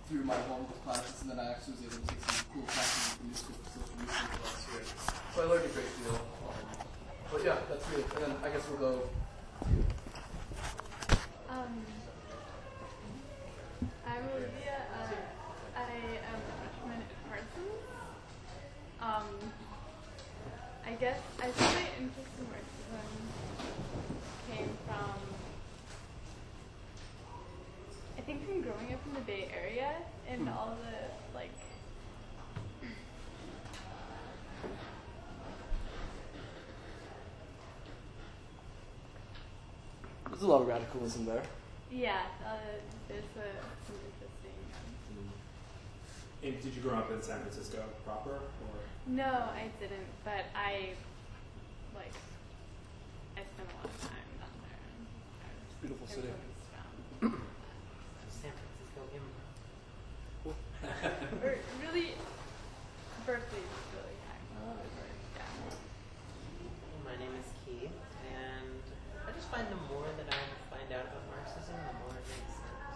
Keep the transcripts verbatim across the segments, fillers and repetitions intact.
through my home classes, and then I actually was able to take some cool classes at the New School for Social Research last year. So I learned a great deal. Um, but yeah, that's really, and then I guess we'll go to you. Um, I'm Olivia. Uh, I am a freshman at Parsons. Um, I guess I think my interest in Marxism came from, I think from growing up in the Bay Area and Hmm. all the, like, There's a lot of radicalism there. yeah, uh, there's a, some interesting. Um, And did you grow up in San Francisco proper, or? no, I didn't, but I, like, I spent a lot of time down there. And I was, Beautiful I city. was around. San Francisco improv. Or really, Berkeley is really high. Yeah. My name is Key, and I just find the more that I find out about Marxism, the more it makes sense.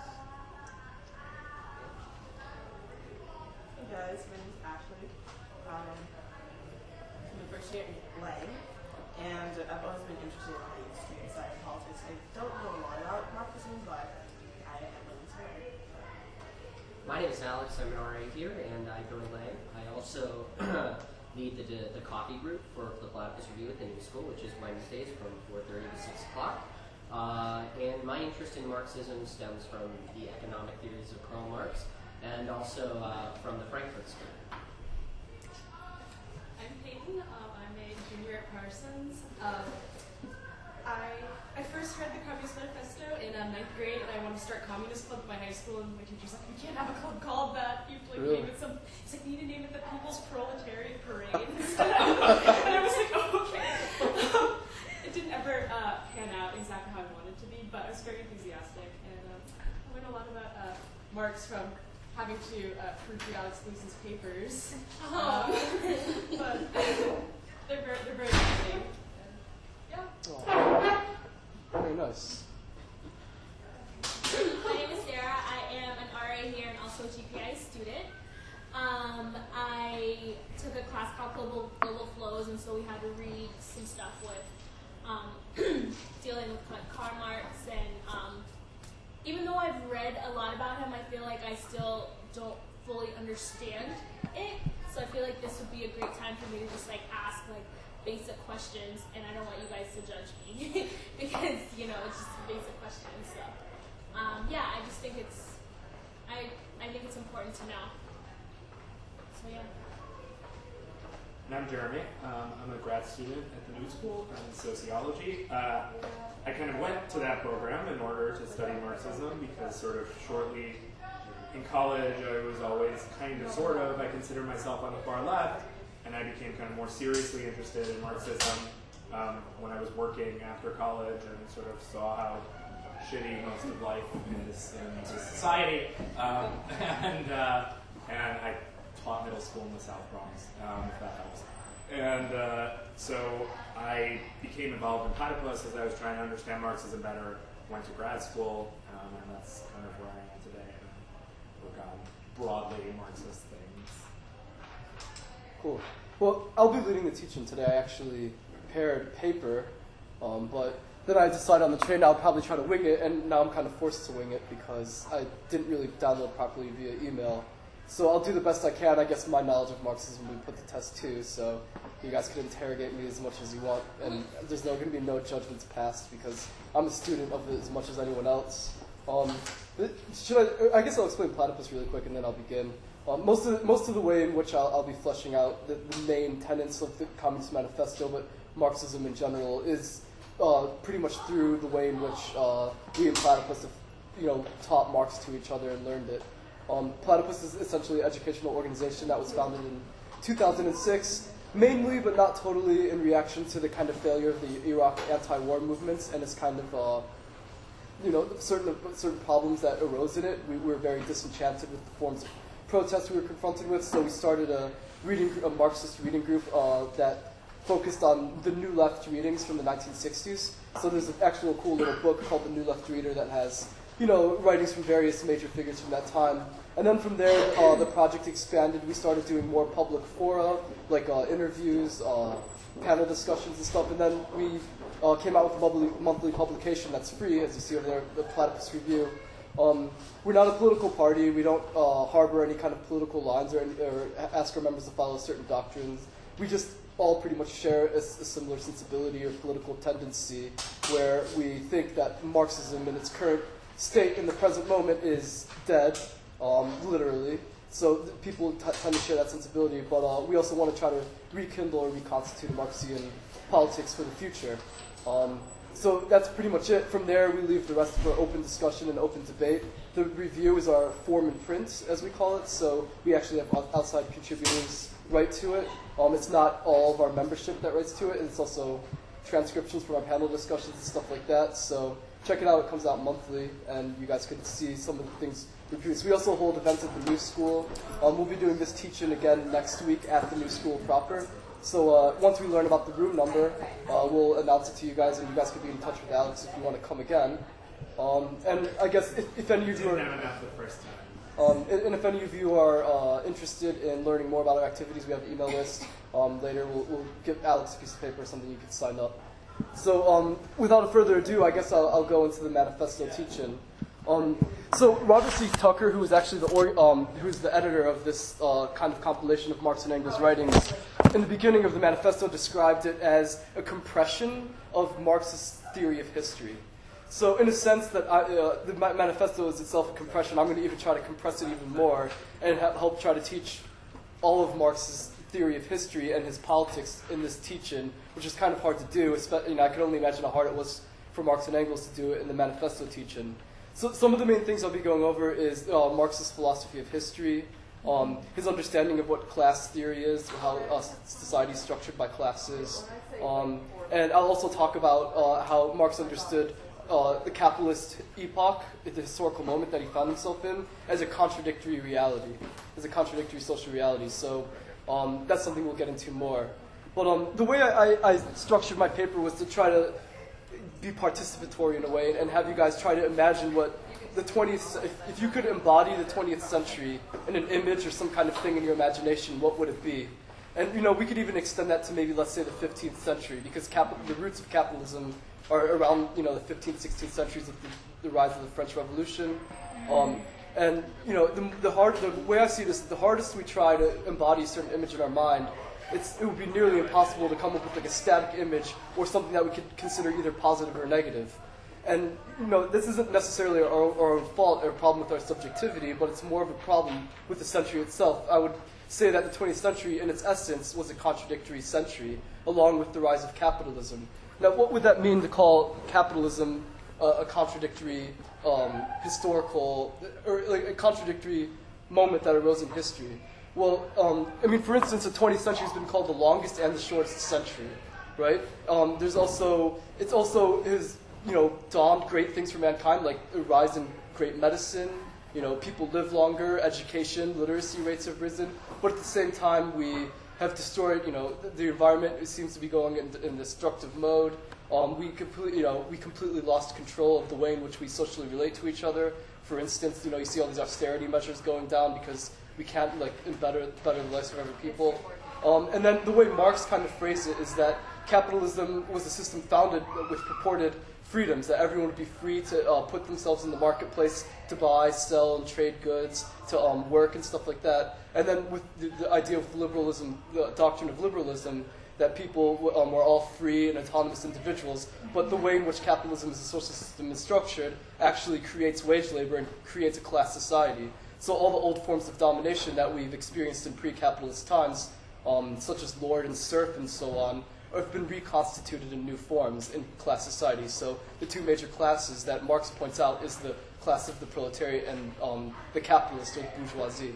Hey guys, my name is Ashley. Um, I'm a first year at Lang, and I've always been interested in the student side of politics. I don't know a lot about Marxism, but I am willing to learn. My name is Alex. I'm an R A here, and I go to Lang. I also lead the, the coffee group for the Platypus Review at the New School, which is Wednesdays from four thirty to six o'clock. Uh, and my interest in Marxism stems from the economic theories of Karl Marx, and also uh, from the Frankfurt School. I'm Peyton. Um, I'm a junior at Parsons. Um, I I first read the Communist Manifesto in um, ninth grade, and I wanted to start Communist Club at my high school, and my teacher's like, "You can't have a club called that. You have to like Really? name it some." He's like, "You need to name it the People's Proletariat Parade." And I was like, "Oh, okay." Um, it didn't ever uh, pan out exactly how I wanted to be, but I was very enthusiastic, and um, I learned a lot about uh, Marx from having to uh, proofread Alex Gleason's papers. Um, but they're very, they're very interesting. And, yeah. Oh, very nice. My name is Sarah. I am an R A here and also a G P I student. Um, I took a class called Global, Global Flows, and so we had to read some stuff with um, dealing with like Karl Marx. And um, even though I've read a lot about him, I feel like I still don't fully understand it. So I feel like this would be a great time for me to just like ask like basic questions, and I don't want you guys to judge me because you know it's just a basic question. So um, yeah, I just think it's I I think it's important to know. So yeah. And I'm Jeremy. Um, I'm a grad student at the New School in sociology. Uh, I kind of went to that program in order to study Marxism because sort of shortly in college I was always kind of sort of, I consider myself on the far left, and I became kind of more seriously interested in Marxism um, when I was working after college and sort of saw how shitty most of life is in this society. Um, and, uh, and I taught middle school in the South Bronx, um, if that helps. And uh, so I became involved in Platypus as I was trying to understand Marxism better, went to grad school, um, and that's kind of where I am today, and work on broadly Marxist things. Cool. Well, I'll be leading the teaching today. I actually prepared a paper, um, but then I decided on the train I'll probably try to wing it, and now I'm kind of forced to wing it because I didn't really download properly via email. So I'll do the best I can. I guess my knowledge of Marxism will be put to test too, so you guys can interrogate me as much as you want, and there's no going to be no judgments passed because I'm a student of it as much as anyone else. Um, should I? I guess I'll explain Platypus really quick, and then I'll begin. Um, most of the, most of the way in which I'll, I'll be fleshing out the, the main tenets of the Communist Manifesto, but Marxism in general, is uh, pretty much through the way in which uh, we in Platypus have, you know, taught Marx to each other and learned it. Um, Platypus is essentially an educational organization that was founded in two thousand six, mainly but not totally in reaction to the kind of failure of the Iraq anti-war movements and its kind of, uh, you know, certain certain problems that arose in it. We were very disenchanted with the forms of protest we were confronted with, so we started a reading, a Marxist reading group uh, that focused on the New Left readings from the nineteen sixties. So there's an actual cool little book called The New Left Reader that has you know, writings from various major figures from that time. And then from there, uh, the project expanded. We started doing more public fora, like uh, interviews, uh, panel discussions and stuff. And then we uh, came out with a monthly, monthly publication that's free, as you see over there, the Platypus Review. Um, we're not a political party. We don't uh, harbor any kind of political lines or, any, or ask our members to follow certain doctrines. We just all pretty much share a, a similar sensibility or political tendency where we think that Marxism in its current state in the present moment is dead, um, literally. So th- people t- tend to share that sensibility, but uh, we also want to try to rekindle or reconstitute Marxian politics for the future. Um, so that's pretty much it. From there, we leave the rest for open discussion and open debate. The review is our form in print, as we call it, so we actually have outside contributors write to it. Um, it's not all of our membership that writes to it, it's also transcriptions from our panel discussions and stuff like that. So check it out, it comes out monthly, and you guys can see some of the things we produce. We also hold events at the New School. Um, we'll be doing this teach-in again next week at the New School proper. So uh, once we learn about the room number, uh, we'll announce it to you guys, and you guys can be in touch with Alex if you want to come again. Um, and I guess if, if any of you are... the first time. Um, and, and if any of you are uh, interested in learning more about our activities, we have an email list. Um, later, we'll, we'll give Alex a piece of paper or something you can sign up. So um, without further ado, I guess I'll, I'll go into the manifesto teach-in. Um, so Robert C. Tucker, who is actually the or, um, who is the editor of this uh, kind of compilation of Marx and Engels' writings, in the beginning of the manifesto described it as a compression of Marxist theory of history. So in a sense that I, uh, the manifesto is itself a compression, I'm going to even try to compress it even more and ha- help try to teach all of Marx's theory of history and his politics in this teach-in, which is kind of hard to do. You know, I can only imagine how hard it was for Marx and Engels to do it in the manifesto teach-in. So some of the main things I'll be going over is uh, Marx's philosophy of history, um, his understanding of what class theory is, how uh, society is structured by classes, um, and I'll also talk about uh, how Marx understood uh, the capitalist epoch, the historical moment that he found himself in, as a contradictory reality, as a contradictory social reality. So um, that's something we'll get into more. But um, the way I, I, I structured my paper was to try to be participatory in a way and have you guys try to imagine what the twentieth, if, if you could embody the twentieth century in an image or some kind of thing in your imagination, what would it be? And, you know, we could even extend that to maybe, let's say, the fifteenth century, because cap- the roots of capitalism are around, you know, the fifteenth, sixteenth centuries of the, the rise of the French Revolution. Um, and, you know, the, the hard, the way I see this, the hardest we try to embody a certain image in our mind, It's, it would be nearly impossible to come up with like a static image or something that we could consider either positive or negative. And, you know, this isn't necessarily our, our own fault or a problem with our subjectivity, but it's more of a problem with the century itself. I would say that the twentieth century, in its essence, was a contradictory century, along with the rise of capitalism. Now, what would that mean to call capitalism uh, a contradictory um, historical, or like a contradictory moment that arose in history? Well, um, I mean, for instance, the twentieth century has been called the longest and the shortest century, right? Um, there's also, it's also has, you know, dawned great things for mankind, like a rise in great medicine, you know, people live longer, education, literacy rates have risen, but at the same time, we have destroyed, you know, the, the environment. It seems to be going in, in destructive mode. Um, we completely, you know, we completely lost control of the way in which we socially relate to each other. For instance, you know, you see all these austerity measures going down because we can't, like, better, better the lives of other people. Um, and then the way Marx kind of phrased it is that capitalism was a system founded with purported freedoms, that everyone would be free to uh, put themselves in the marketplace to buy, sell, and trade goods, to um, work and stuff like that. And then with the, the idea of liberalism, the doctrine of liberalism, that people um, were all free and autonomous individuals, but the way in which capitalism as a social system is structured actually creates wage labor and creates a class society. So all the old forms of domination that we've experienced in pre-capitalist times, um, such as lord and serf and so on, have been reconstituted in new forms in class society. So the two major classes that Marx points out is the class of the proletariat and um, the capitalist or bourgeoisie.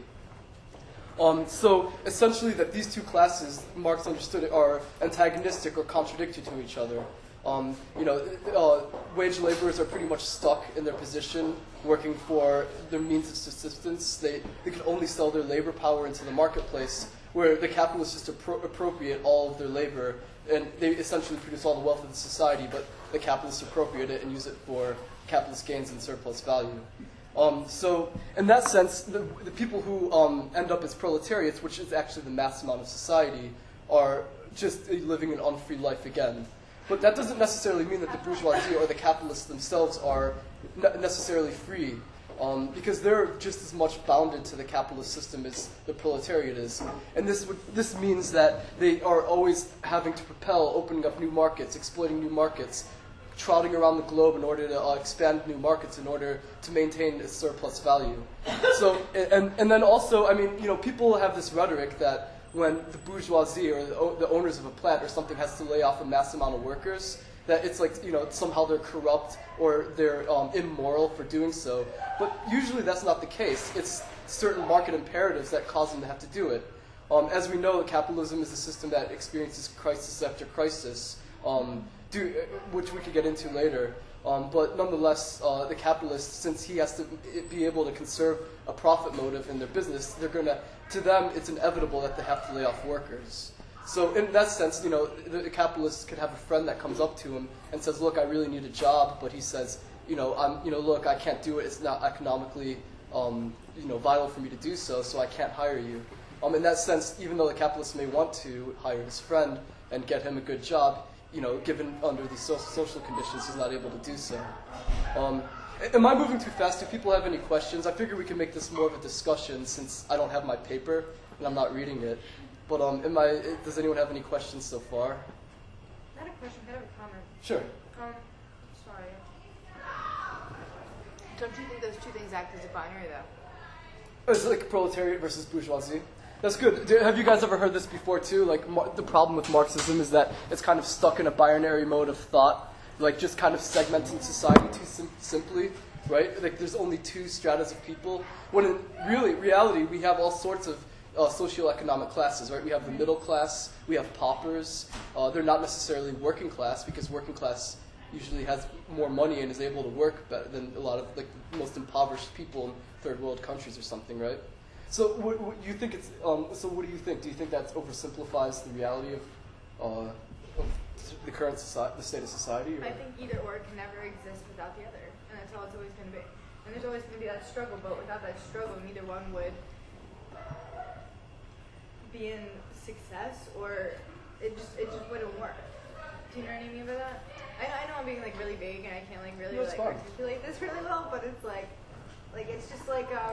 Um, so essentially that these two classes, Marx understood, are antagonistic or contradictory to each other. Um, you know, uh, wage laborers are pretty much stuck in their position, working for their means of subsistence. They, they can only sell their labor power into the marketplace, where the capitalists just appro- appropriate all of their labor, and they essentially produce all the wealth of the society, but the capitalists appropriate it and use it for capitalist gains and surplus value. Um, so in that sense, the, the people who um, end up as proletariats, which is actually the mass amount of society, are just living an unfree life again. But that doesn't necessarily mean that the bourgeoisie or the capitalists themselves are ne- necessarily free, um, because they're just as much bounded to the capitalist system as the proletariat is. And this would, this means that they are always having to propel, opening up new markets, exploiting new markets, trotting around the globe in order to uh, expand new markets in order to maintain its surplus value. So, and, and then also, I mean, you know, people have this rhetoric that when the bourgeoisie or the, the owners of a plant or something has to lay off a mass amount of workers, that it's like, you know, somehow they're corrupt or they're um, immoral for doing so. But usually that's not the case. It's certain market imperatives that cause them to have to do it. Um, as we know, capitalism is a system that experiences crisis after crisis, um, do, which we could get into later. Um, but nonetheless, uh, the capitalist, since he has to be able to conserve a profit motive in their business, they're gonna, to them, it's inevitable that they have to lay off workers. So in that sense, you know, the, the capitalist could have a friend that comes up to him and says, "Look, I really need a job," but he says, "You know, I'm, you know, look, I can't do it. It's not economically, um, you know, vital for me to do so, so I can't hire you." Um, in that sense, even though the capitalist may want to hire his friend and get him a good job, you know, given under these so- social conditions, he's not able to do so. Um, am I moving too fast? Do people have any questions? I figure we can make this more of a discussion since I don't have my paper and I'm not reading it. But um, am I, does anyone have any questions so far? Not a question, kind of a comment. Sure. Um, sorry. Don't you think those two things act as a binary, though? It's like proletariat versus bourgeoisie. That's good. Do, have you guys ever heard this before too? Like mar- the problem with Marxism is that it's kind of stuck in a binary mode of thought, like just kind of segmenting society too sim- simply, right? Like there's only two stratas of people. When in really reality, we have all sorts of uh, socioeconomic classes, right? We have the middle class, we have paupers. Uh, they're not necessarily working class because working class usually has more money and is able to work better than a lot of like the most impoverished people in third world countries or something, right? So, what, what you think it's? Um, so, what do you think? Do you think that oversimplifies the reality of, uh, of the current society, the state of society? Or? I think either or can never exist without the other, and that's how it's always going to be. And there's always going to be that struggle, but without that struggle, neither one would be in success, or it just it just wouldn't work. Do you know what I mean by that? I, I know I'm being like really vague, and I can't like really No, like fine. articulate this really well, but it's like, like it's just like um.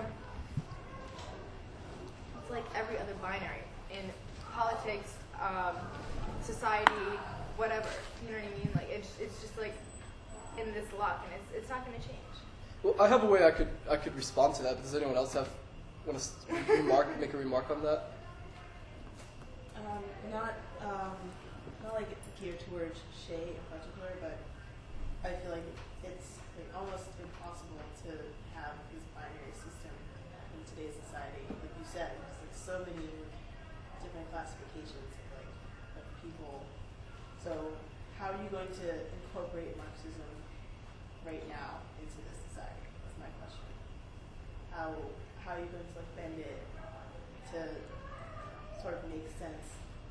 It's like every other binary in politics, um, society, whatever. You know what I mean? Like it's it's just like in this lock, and it's it's not going to change. Well, I have a way I could I could respond to that. Does anyone else have want to remark make a remark on that? Um, not um, not like geared towards Shay in particular, but I feel like it's like almost impossible to have this binary system in today's society. Like you said, there's like so many different classifications of like of people. So how are you going to incorporate Marxism right now into this society? That's my question. How how are you going to like bend it to sort of make sense?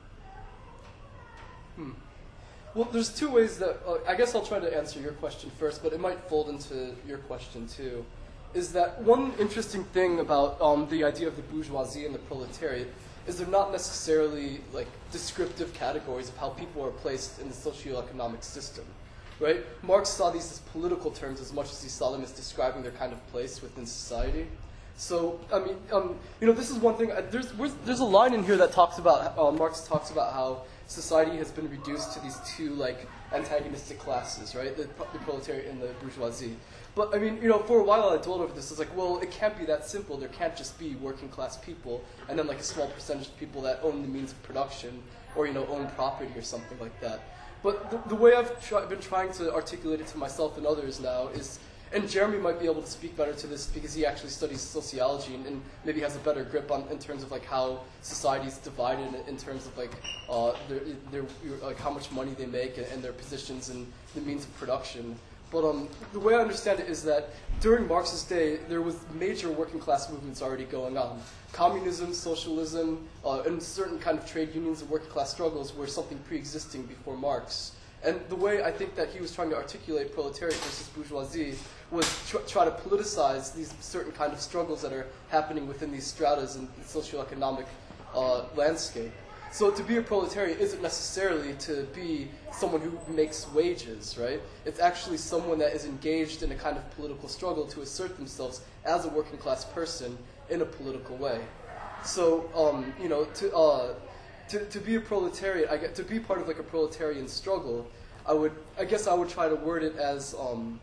Hmm. Well, there's two ways that uh, I guess I'll try to answer your question first, but it might fold into your question too. Is that one interesting thing about um, the idea of the bourgeoisie and the proletariat is they're not necessarily like descriptive categories of how people are placed in the socioeconomic system, right? Marx saw these as political terms as much as he saw them as describing their kind of place within society. So, I mean, um, you know, this is one thing. Uh, there's there's a line in here that talks about uh, Marx talks about how society has been reduced to these two like antagonistic classes, right? The, the proletariat and the bourgeoisie. But I mean, you know, for a while I told over this. I was like, well, it can't be that simple. There can't just be working class people and then like a small percentage of people that own the means of production or you know own property or something like that. But the, the way I've try, been trying to articulate it to myself and others now is. And Jeremy might be able to speak better to this because he actually studies sociology and, and maybe has a better grip on in terms of like how society is divided in, in terms of like uh, their, their like how much money they make and, and their positions and the means of production. But um, the way I understand it is that during Marx's day, there was major working class movements already going on. Communism, socialism, uh, and certain kind of trade unions and working class struggles were something pre-existing before Marx. And the way I think that he was trying to articulate proletariat versus bourgeoisie was tr try to politicize these certain kind of struggles that are happening within these stratas in the socioeconomic uh, landscape. So to be a proletariat isn't necessarily to be someone who makes wages, right? It's actually someone that is engaged in a kind of political struggle to assert themselves as a working class person in a political way. So, um, you know, to, uh, to, to be a proletariat, I get, to be part of like a proletarian struggle, I would, I guess I would try to word it as, um,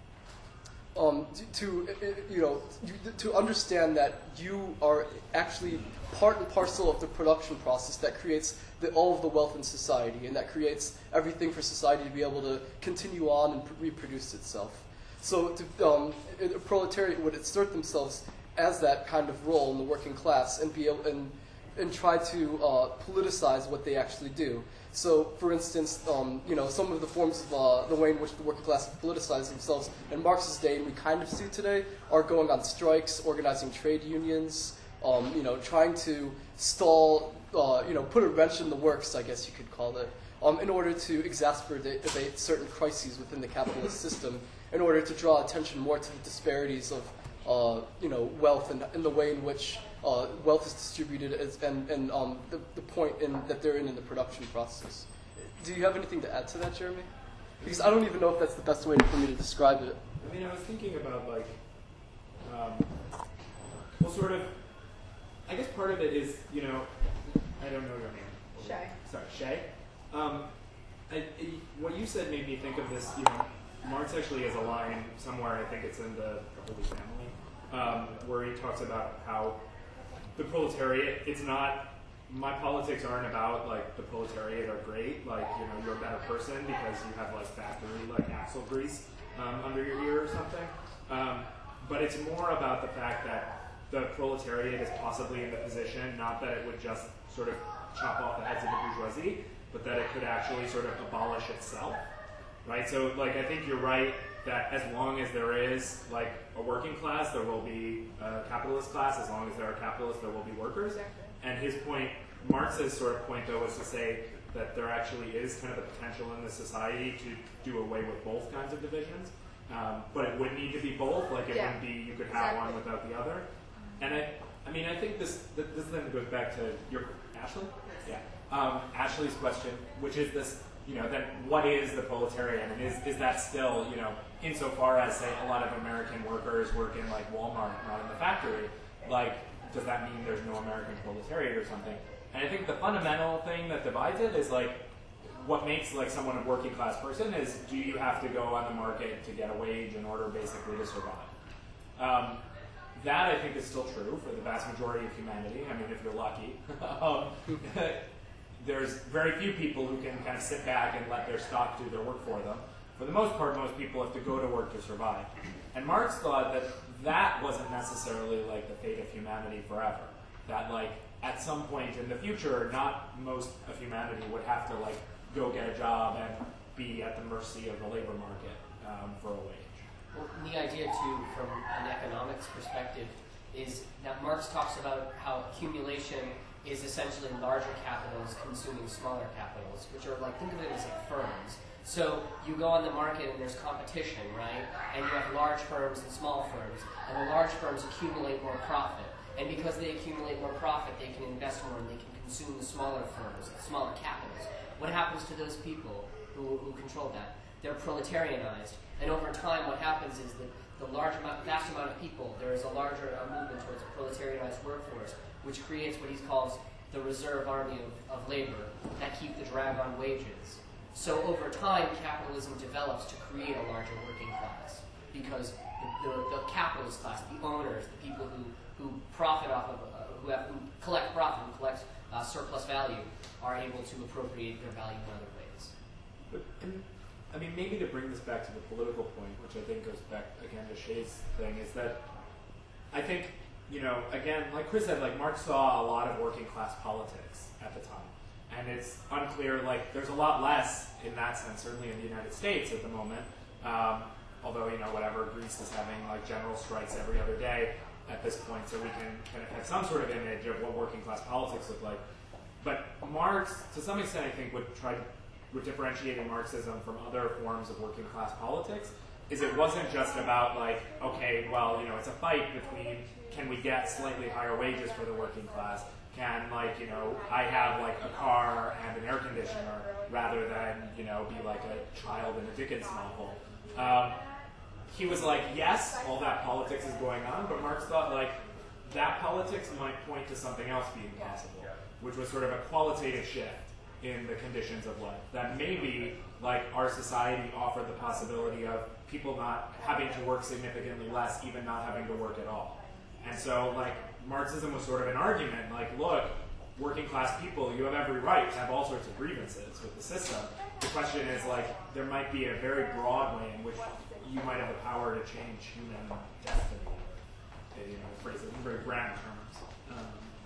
Um, to, you know, to understand that you are actually part and parcel of the production process that creates the, all of the wealth in society, and that creates everything for society to be able to continue on and reproduce itself. So to, um, a proletariat would assert themselves as that kind of role in the working class and be able, and, and try to uh, politicize what they actually do. So, for instance, um, you know, some of the forms of uh, the way in which the working class politicized themselves in Marx's day, and we kind of see today, are going on strikes, organizing trade unions, um, you know, trying to stall, uh, you know, put a wrench in the works, I guess you could call it, um, in order to exacerbate certain crises within the capitalist system, in order to draw attention more to the disparities of, uh, you know, wealth and, and the way in which Uh, wealth is distributed as, and, and um, the, the point in, that they're in in the production process. Do you have anything to add to that, Jeremy? Because I don't even know if that's the best way for me to describe it. I mean, I was thinking about, like, um, well, sort of, I guess part of it is, you know, I don't know your name. Shay. Sorry, Shay. Um, I, I, what you said made me think of this, you know, Marx actually has a line somewhere, I think it's in the, the Holy Family, um, where he talks about how the proletariat, it's not, my politics aren't about, like, the proletariat are great, like, you know, you're a better person because you have, like, factory, like, axle grease um, under your ear or something. Um, but it's more about the fact that the proletariat is possibly in the position, not that it would just sort of chop off the heads of the bourgeoisie, but that it could actually sort of abolish itself, right? So, like, I think you're right that as long as there is, like, a working class, there will be a capitalist class. As long as there are capitalists, there will be workers. Exactly. And his point, Marx's sort of point, though, was to say that there actually is kind of the potential in the society to do away with both kinds of divisions. Um, but it would need to be both. Like, it Yeah. wouldn't be you could have Exactly. one without the other. And I, I mean, I think this, this then goes back to your, Ashley? Yeah. Um, Ashley's question, which is this, you know, then what is the proletariat? And is, is that still, you know, insofar as, say, a lot of American workers work in, like, Walmart, not in the factory, like, does that mean there's no American proletariat or something? And I think the fundamental thing that divides it is, like, what makes, like, someone a working class person is, do you have to go on the market to get a wage in order, basically, to survive? Um, that, I think, is still true for the vast majority of humanity. I mean, if you're lucky. um, there's very few people who can kind of sit back and let their stock do their work for them. For the most part, most people have to go to work to survive. And Marx thought that that wasn't necessarily like the fate of humanity forever. That like at some point in the future, not most of humanity would have to like go get a job and be at the mercy of the labor market um, for a wage. Well, the idea too, from an economics perspective, is that Marx talks about how accumulation is essentially larger capitals consuming smaller capitals, which are like, think of it as like firms. So you go on the market and there's competition, right? And you have large firms and small firms, and the large firms accumulate more profit. And because they accumulate more profit, they can invest more and they can consume the smaller firms, the smaller capitals. What happens to those people who, who control that? They're proletarianized. And over time, what happens is that the large amount, vast amount of people, there is a larger uh, movement towards a proletarianized workforce, which creates what he calls the reserve army of, of labor that keep the drag on wages. So over time, capitalism develops to create a larger working class because the, the, the capitalist class, the owners, the people who, who profit off of, uh, who, have, who collect profit, who collect uh, surplus value, are able to appropriate their value in other ways. But, and, I mean, maybe to bring this back to the political point, which I think goes back again to Shay's thing, is that I think, you know, again, like Chris said, like Marx saw a lot of working class politics at the time. And it's unclear, like, there's a lot less in that sense, certainly in the United States at the moment. Um, although, you know, whatever, Greece is having, like, general strikes every other day at this point, so we can kind of have some sort of image of what working class politics look like. But Marx, to some extent, I think, would try, differentiating Marxism from other forms of working class politics is it wasn't just about like, okay, well, you know, it's a fight between can we get slightly higher wages for the working class? Can, like, you know, I have like a car and an air conditioner rather than, you know, be like a child in a Dickens novel. Um, he was like, yes, all that politics is going on, but Marx thought like that politics might point to something else being possible, which was sort of a qualitative shift in the conditions of life. That maybe like our society offered the possibility of people not having to work significantly less, even not having to work at all. And so like Marxism was sort of an argument, like, look, working class people, you have every right to have all sorts of grievances with the system. The question is like, there might be a very broad way in which you might have the power to change human destiny. You know, phrase it in very grand terms.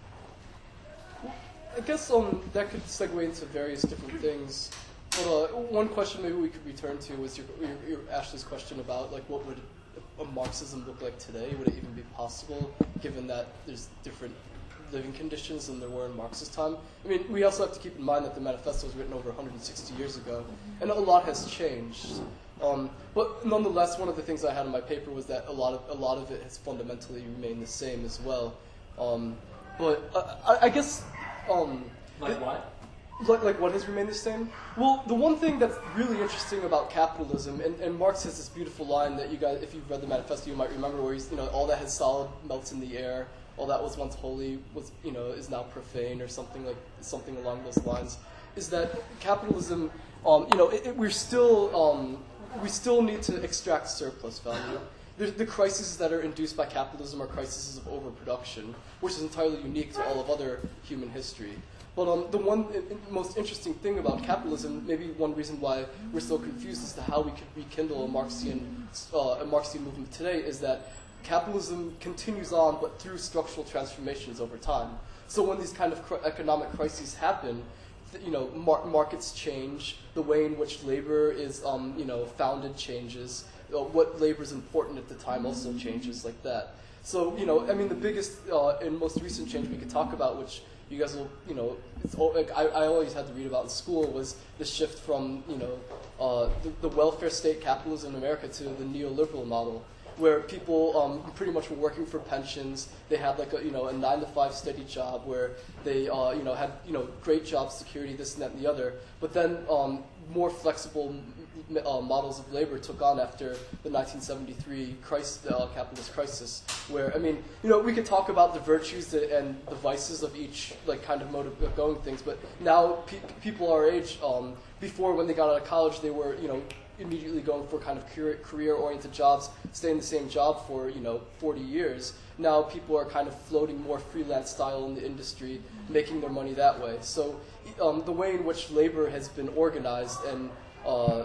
Um, I guess um, that could segue into various different things. But uh, one question maybe we could return to was your, your, your Ashley's question about like what would a Marxism look like today? Would it even be possible, given that there's different living conditions than there were in Marx's time? I mean, we also have to keep in mind that the manifesto was written over one hundred sixty years ago, and a lot has changed. Um, but nonetheless, one of the things I had in my paper was that a lot of a lot of it has fundamentally remained the same as well. Um, but uh, I, I guess um, like it, what? Like, like what has remained the same? Well, the one thing that's really interesting about capitalism, and, and Marx has this beautiful line that you guys, if you've read the manifesto, you might remember, where he's, you know, all that has solid melts in the air, all that was once holy was, you know, is now profane, or something like something along those lines. Is that capitalism? Um, you know, it, it, we're still um, we still need to extract surplus value. The, the crises that are induced by capitalism are crises of overproduction, which is entirely unique to all of other human history. But um, the one uh, most interesting thing about capitalism, maybe one reason why we're so confused as to how we could rekindle a Marxian, uh, a Marxian movement today, is that capitalism continues on, but through structural transformations over time. So when these kind of cr- economic crises happen, th- you know, mar- markets change, the way in which labor is, um, you know, founded changes, uh, what labor is important at the time also changes, like that. So, you know, I mean, the biggest uh, and most recent change we could talk about, which you guys will, you know, it's, like I, I always had to read about in school, was the shift from, you know, uh, the, the welfare state capitalism in America to the neoliberal model, where people um, pretty much were working for pensions. They had like a, you know, a nine to five steady job where they, uh, you know, had, you know, great job security, this and that and the other. But then um, more flexible uh, models of labor took on after the nineteen seventy-three crisis, uh, capitalist crisis, where, I mean, you know, we could talk about the virtues and the vices of each, like, kind of mode of going things, but now pe- people our age, um, before when they got out of college, they were, you know, immediately going for kind of career-oriented jobs, stay in the same job for, you know, forty years. Now people are kind of floating more freelance style in the industry, making their money that way. So um, the way in which labor has been organized and uh,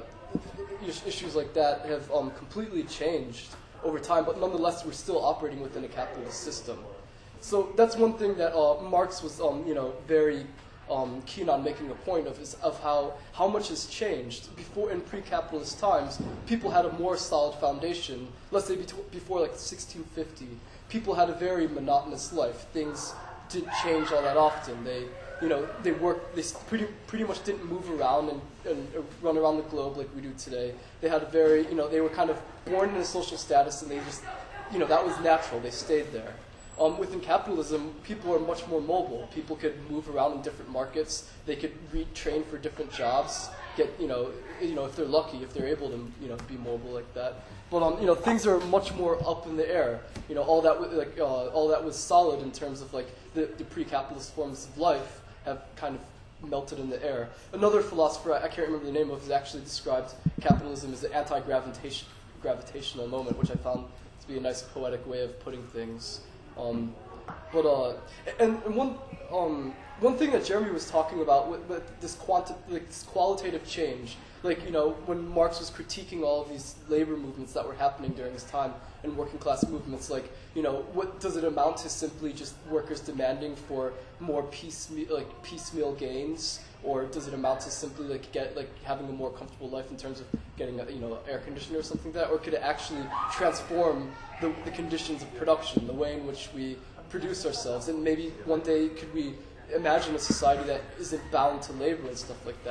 issues like that have um, completely changed over time, but nonetheless we're still operating within a capitalist system. So that's one thing that uh, Marx was, um, you know, very Um, keen on making a point of is of how how much has changed. Before, in pre-capitalist times, people had a more solid foundation. Let's say bet- before like sixteen fifty, people had a very monotonous life. Things didn't change all that often. They, you know, they worked. They pretty pretty much didn't move around and, and run around the globe like we do today. They had a very, you know, they were kind of born in a social status, and they just, you know, that was natural. They stayed there. Um, within capitalism, people are much more mobile. People could move around in different markets. They could retrain for different jobs. Get, you know, you know, if they're lucky, if they're able to, you know, be mobile like that. But um, you know, things are much more up in the air. You know, all that w- like uh, all that was solid in terms of like the, the pre-capitalist forms of life have kind of melted in the air. Another philosopher, I can't remember the name of, has actually described capitalism as the anti-gravitation gravitational moment, which I found to be a nice poetic way of putting things. Um, but uh, and, and one um, one thing that Jeremy was talking about with, with this quanti- like this qualitative change, like, you know, when Marx was critiquing all of these labor movements that were happening during his time and working class movements, like, you know, what does it amount to? Simply just workers demanding for more piecemeal, like piecemeal gains, or does it amount to simply like get like having a more comfortable life in terms of getting a, you know, air conditioner or something like that, or could it actually transform the, the conditions of production, the way in which we produce ourselves, and maybe one day could we imagine a society that isn't bound to labor and stuff like that?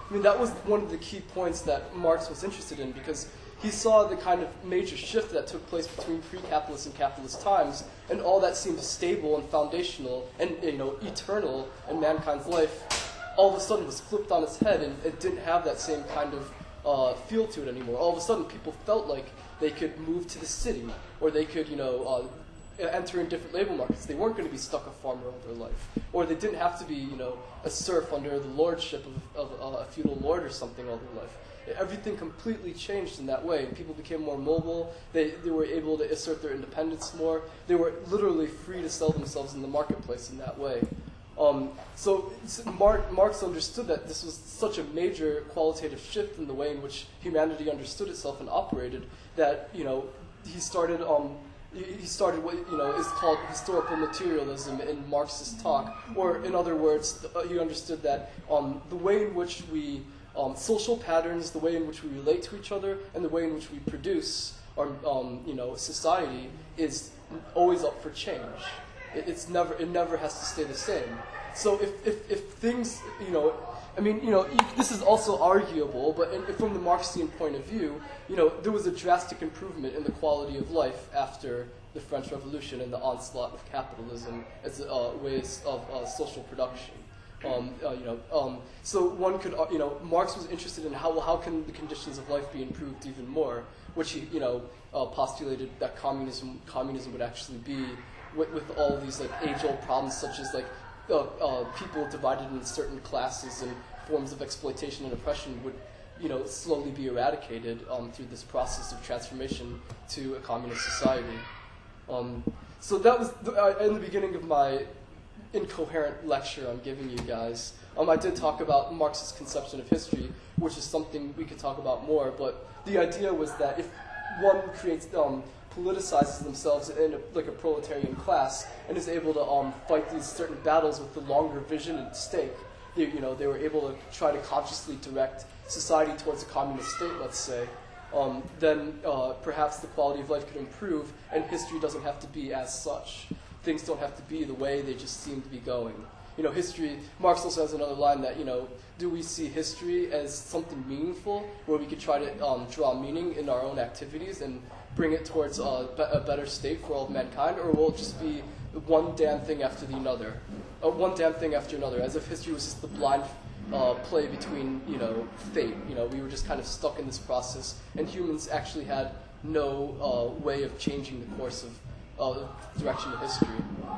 I mean, that was one of the key points that Marx was interested in, because he saw the kind of major shift that took place between pre-capitalist and capitalist times, and all that seemed stable and foundational and, you know, eternal in mankind's life, all of a sudden was flipped on its head, and it didn't have that same kind of uh, feel to it anymore. All of a sudden, people felt like they could move to the city, or they could, you know, uh, enter in different labor markets. They weren't going to be stuck a farmer all their life, or they didn't have to be, you know, a serf under the lordship of, of uh, a feudal lord or something all their life. Everything completely changed in that way. People became more mobile. They, they were able to assert their independence more. They were literally free to sell themselves in the marketplace in that way. Um, so Mar- Marx understood that this was such a major qualitative shift in the way in which humanity understood itself and operated that, you know, he started um, he started what, you know, is called historical materialism in Marxist talk, or in other words, uh, he understood that um, the way in which we Um, social patterns, the way in which we relate to each other, and the way in which we produce our, um, you know, society is always up for change. It, it's never, it never has to stay the same. So if, if, if things, you know, I mean, you know, this is also arguable, but in, from the Marxian point of view, you know, there was a drastic improvement in the quality of life after the French Revolution and the onslaught of capitalism as uh, ways of uh, social production. Um, uh, you know, um, so one could, uh, you know, Marx was interested in how well, how can the conditions of life be improved even more, which he, you know, uh, postulated that communism, communism would actually be with, with all these like age-old problems such as like uh, uh, people divided into certain classes and forms of exploitation and oppression would, you know, slowly be eradicated um, through this process of transformation to a communist society. Um, so that was the, uh, in the beginning of my incoherent lecture I'm giving you guys. Um, I did talk about Marx's conception of history, which is something we could talk about more, but the idea was that if one creates, um, politicizes themselves in a, like a proletarian class and is able to um, fight these certain battles with the longer vision at stake, they, you know, they were able to try to consciously direct society towards a communist state, let's say, um, then uh, perhaps the quality of life could improve and history doesn't have to be as such. Things don't have to be the way they just seem to be going. You know, history, Marx also has another line that, you know, do we see history as something meaningful where we could try to um, draw meaning in our own activities and bring it towards uh, a better state for all of mankind, or will it just be one damn thing after the another, uh, one damn thing after another, as if history was just the blind uh, play between, you know, fate. You know, we were just kind of stuck in this process, and humans actually had no uh, way of changing the course of Uh, direction of history.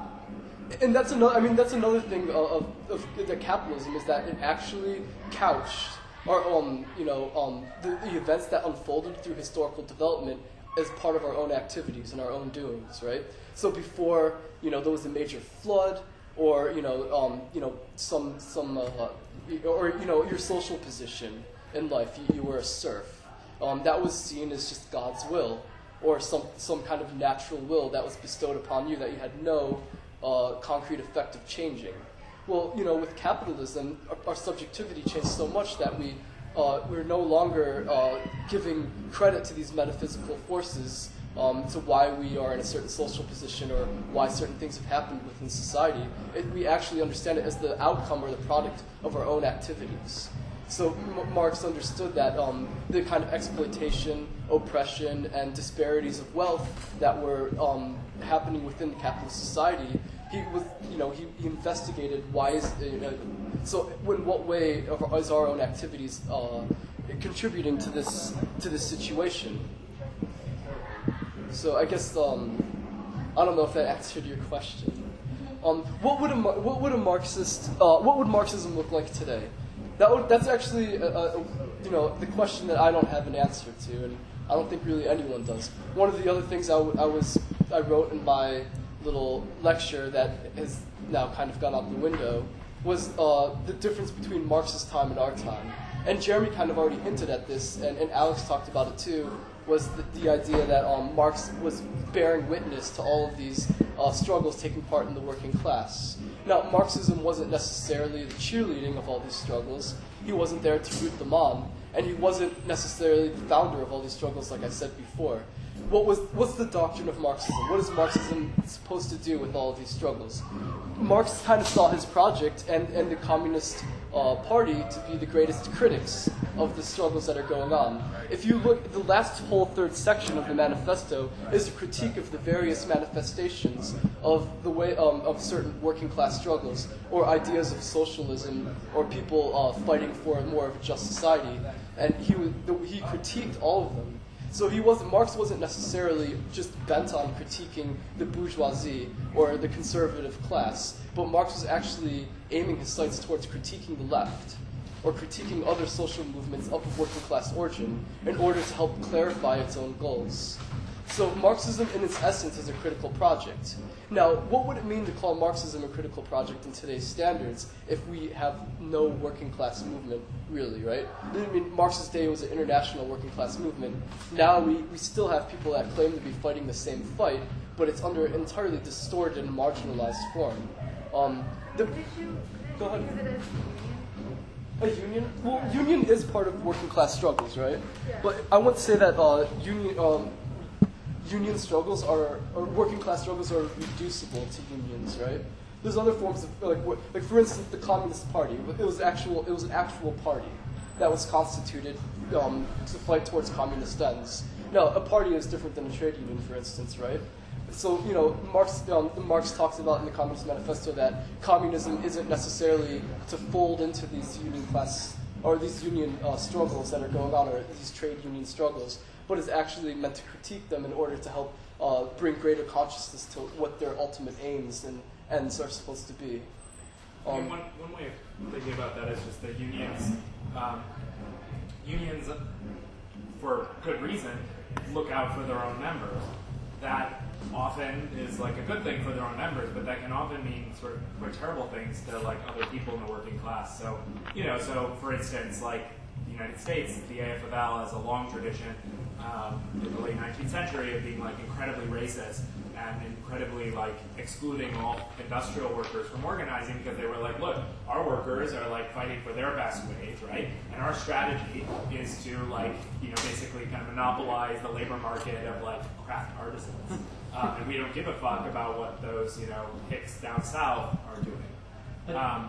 And that's another, I mean, that's another thing of, of, of the capitalism is that it actually couched, or, um, you know, um, the, the events that unfolded through historical development as part of our own activities and our own doings, right? So before, you know, there was a major flood, or, you know, um, you know, some, some, uh, or, you know, your social position in life, you, you were a serf. Um, that was seen as just God's will, or some, some kind of natural will that was bestowed upon you that you had no uh, concrete effect of changing. Well, you know, with capitalism, our, our subjectivity changed so much that we, uh, we're no longer uh, giving credit to these metaphysical forces um, to why we are in a certain social position or why certain things have happened within society. It, we actually understand it as the outcome or the product of our own activities. So M- Marx understood that um, the kind of exploitation, oppression, and disparities of wealth that were um, happening within the capitalist society, he was, you know, he, he investigated why is, you know, so in what way is our own activities uh, contributing to this to this situation? So I guess um, I don't know if that answered your question. Um, what would a what would a Marxist uh, what would Marxism look like today? That would, that's actually, a, a, you know, the question that I don't have an answer to, and I don't think really anyone does. One of the other things I, w- I was I wrote in my little lecture that has now kind of gone out the window was uh, the difference between Marx's time and our time. And Jeremy kind of already hinted at this, and, and Alex talked about it too, was the, the idea that um, Marx was bearing witness to all of these uh, struggles taking part in the working class. Now, Marxism wasn't necessarily the cheerleading of all these struggles. He wasn't there to root them on, and he wasn't necessarily the founder of all these struggles, like I said before. what was what's the doctrine of Marxism? What is Marxism supposed to do with all of these struggles? Marx kind of saw his project and, and the Communist uh, Party to be the greatest critics of the struggles that are going on. If you look, the last whole third section of the manifesto is a critique of the various manifestations of the way um, of certain working class struggles, or ideas of socialism, or people uh, fighting for more of a just society. And he was, he critiqued all of them. So he wasn't, Marx wasn't necessarily just bent on critiquing the bourgeoisie or the conservative class, but Marx was actually aiming his sights towards critiquing the left, or critiquing other social movements of a working class origin in order to help clarify its own goals. So Marxism in its essence is a critical project. Now, what would it mean to call Marxism a critical project in today's standards if we have no working class movement, really, right? I mean, Marx's day was an international working class movement. Now we, we still have people that claim to be fighting the same fight, but it's under entirely distorted and marginalized form. Um, the, Did you, go ahead. use it as A union? Well, union is part of working class struggles, right? Yeah. But I wouldn't say that uh, union um, union struggles are, or working class struggles are reducible to unions, right? There's other forms of, like, what, like for instance, the Communist Party. It was actual. It was an actual party that was constituted um, to fight towards communist ends. Now, a party is different than a trade union, for instance, right? So, you know, Marx, um, Marx talks about in the Communist Manifesto that communism isn't necessarily to fold into these union class or these union uh, struggles that are going on, or these trade union struggles, but is actually meant to critique them in order to help uh, bring greater consciousness to what their ultimate aims and ends are supposed to be. Um, I mean, one, one way of thinking about that is just that unions, um, unions, for good reason, look out for their own members. That often is like a good thing for their own members, but that can often mean sort of quite terrible things to like other people in the working class. So, you know, so for instance, like the United States, the A F L has a long tradition um, in the late nineteenth century of being like incredibly racist and incredibly like excluding all industrial workers from organizing, because they were like, look, our workers are like fighting for their best wage, right? And our strategy is to like, you know, basically kind of monopolize the labor market of like craft artisans. Um, and we don't give a fuck about what those, you know, hicks down south are doing. Um,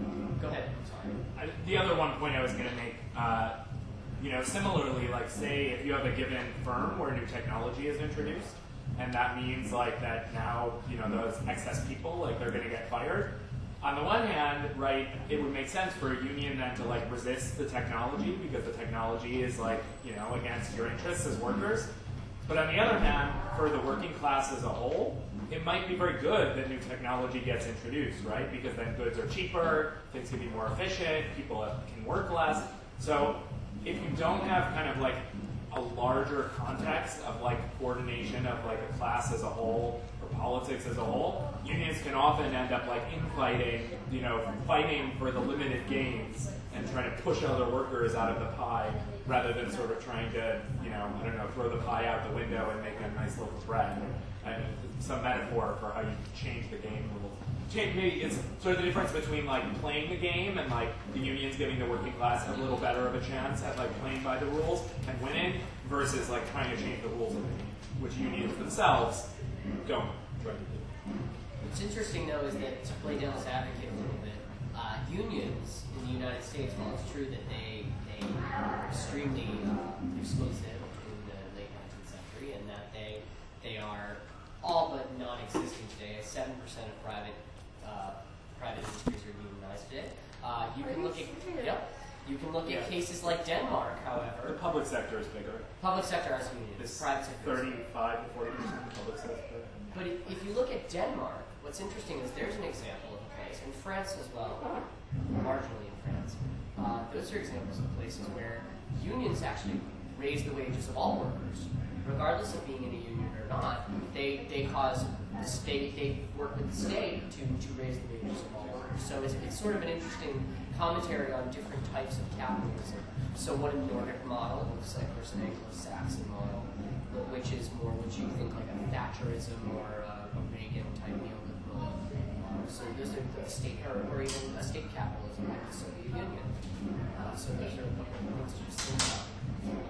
Go ahead. I, the other one point I was going to make, uh, you know, similarly, like say if you have a given firm where new technology is introduced, and that means like that now, you know, those excess people, like they're going to get fired. On the one hand, right, it would make sense for a union then to like resist the technology because the technology is like, you know, against your interests as workers. But on the other hand, for the working class as a whole, it might be very good that new technology gets introduced, right? Because then goods are cheaper, things can be more efficient, people can work less. So if you don't have kind of like a larger context of like coordination of like a class as a whole or politics as a whole, unions can often end up like infighting, you know, fighting for the limited gains and trying to push other workers out of the pie rather than sort of trying to, you know, I don't know, throw the pie out the window and make a nice loaf of bread. And some metaphor for how you change the game rules. Change, maybe it's sort of the difference between like playing the game and like the unions giving the working class a little better of a chance at like playing by the rules and winning versus like trying to change the rules of the game, which unions themselves don't try to do. What's interesting though is that, to play devil's advocate a little bit, uh, unions in the United States, while it's true that they they are extremely uh, exclusive in the late nineteenth century, and that they they are all but non-existent today. Seven percent of private uh, private industries are unionized today. Uh, you can look at yep. You can look at Yeah. cases like Denmark, The however. public sector is bigger. Public sector has unions. It's Private sector is- thirty-five to forty percent of the public sector. But if if you look at Denmark, what's interesting is there's an example of a place, in France as well, marginally in France. Uh, those are examples of places where unions actually raise the wages of all workers, regardless of being in a union or not. They they cause the state, they work with the state to, to raise the wages of all workers. So it's, it's sort of an interesting commentary on different types of capitalism. So what a Nordic model looks like versus an Anglo-Saxon model, which is more what you think like a Thatcherism or a, a Reagan type neoliberal. Uh, so those are the state, or, or even a state capitalism like the Soviet Union. Uh, so those are a couple of things to just think about.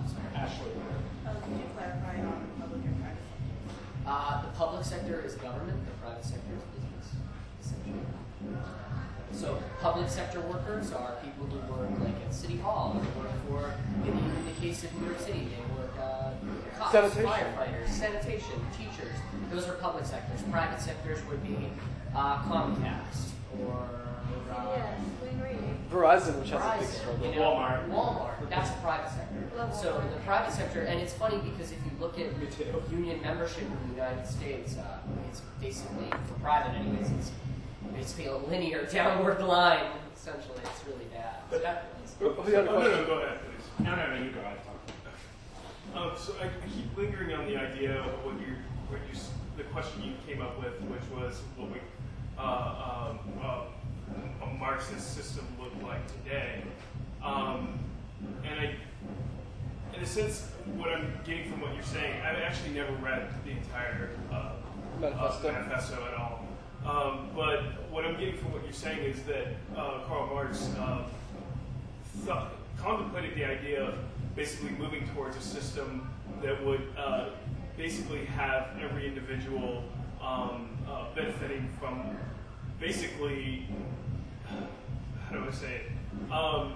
sorry. Ashley. Um, can you clarify on public and private sector? Uh, the public sector is government, the private sector is business, essentially. So public sector workers are people who work like at City Hall, they work for, in the, in the case of New York City, they work uh, cops, Sanitation. firefighters, sanitation, teachers. Those are public sectors. Private sectors would be uh, Comcast or uh, Yes, Wayne Reed. Verizon, which has a big Verizon, struggle. you know, Walmart. Walmart. That's a private sector. Love So Walmart. the private sector, and it's funny because if you look at Me too. union membership in the United States, uh, it's basically, for private anyways, it's basically a linear downward line. Essentially, it's really bad. But that. Who who had a Oh, no, question? no, go ahead, please. No, no, no, you go. I've talked. Um, so I, I keep lingering on the idea of what you, what you, s- the question you came up with, which was what we, uh, um, uh, a Marxist system look like today. Um, and I, in a sense, what I'm getting from what you're saying, I've actually never read the entire uh, Manifesto. uh, manifesto at all. Um, but what I'm getting from what you're saying is that uh, Karl Marx uh, thought, contemplated the idea of basically moving towards a system that would uh, basically have every individual um, uh, benefiting from basically, how do I say it, um,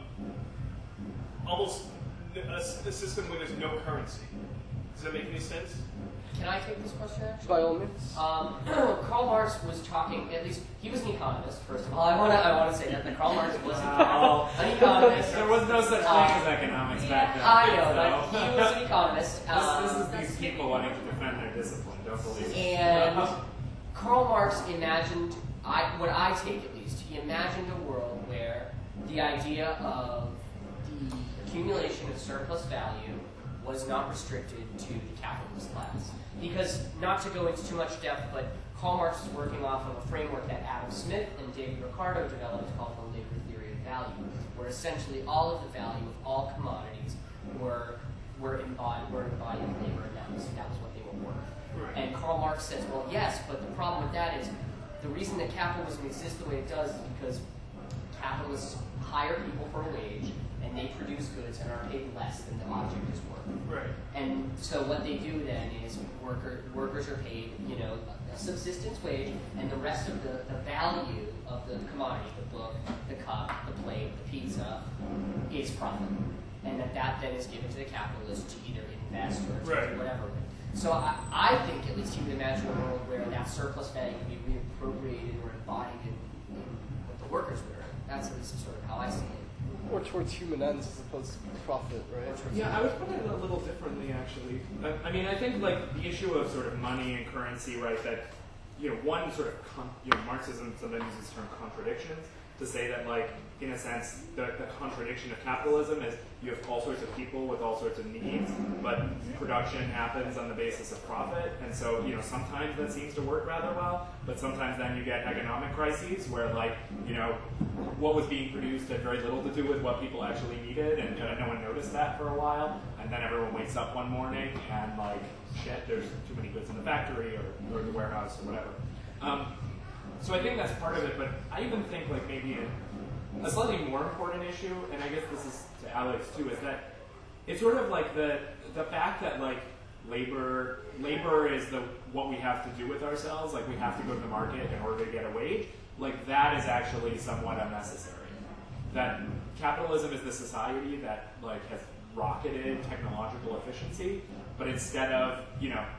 almost a, a system where there's no currency. Does that make any sense? Can I take this question, actually? By all means. Um, Karl Marx was talking, at least, he was an economist, first of all. I want to I want to say that, that Karl Marx was Wow. an economist. There was no such thing Uh, as economics back then. I know, but so. he was an economist. Um, This, this is these people wanting to defend their discipline. Don't believe it. And Karl Marx imagined, I, what I take at least, he imagined a world where the idea of the accumulation of surplus value was not restricted to the capitalist class. Because, not to go into too much depth, but Karl Marx is working off of a framework that Adam Smith and David Ricardo developed called the labor theory of value, where essentially all of the value of all commodities were were embodied, were embodied in labor, and that was, that was what they were worth. Right. And Karl Marx says, well, yes, but the problem with that is the reason that capitalism exists the way it does is because capitalists hire people for a wage, and they produce goods and are paid less than the object is worth. Right. And so what they do then is worker, workers are paid, you know, a subsistence wage, and the rest of the, the value of the commodity, the book, the cup, the plate, the pizza, is profit. And that that then is given to the capitalist to either invest or to Right. do whatever with. So I, I think at least he would imagine a world where that surplus value can be reappropriated or embodied in, in what the workers would earn. That's at least sort of how I see it. Or towards human ends as opposed to profit, right? Yeah, I would put it a little differently, actually. I, I mean, I think like the issue of sort of money and currency, right? That you know, one sort of con- you know, Marxism sometimes uses the term contradictions to say that, like, in a sense, the, the contradiction of capitalism is you have all sorts of people with all sorts of needs, but production happens on the basis of profit, and so, you know, sometimes that seems to work rather well, but sometimes then you get economic crises where, like, you know, what was being produced had very little to do with what people actually needed, and uh, no one noticed that for a while, and then everyone wakes up one morning and, like, shit, there's too many goods in the factory or, or the warehouse or whatever. Um, so I think that's part of it, but I even think, like, maybe a, a slightly more important issue, and I guess this is to Alex too, is that it's sort of like the the fact that, like, labor labor is the what we have to do with ourselves, like we have to go to the market in order to get a wage, like that is actually somewhat unnecessary. That capitalism is the society that, like, has rocketed technological efficiency, but instead of, you know,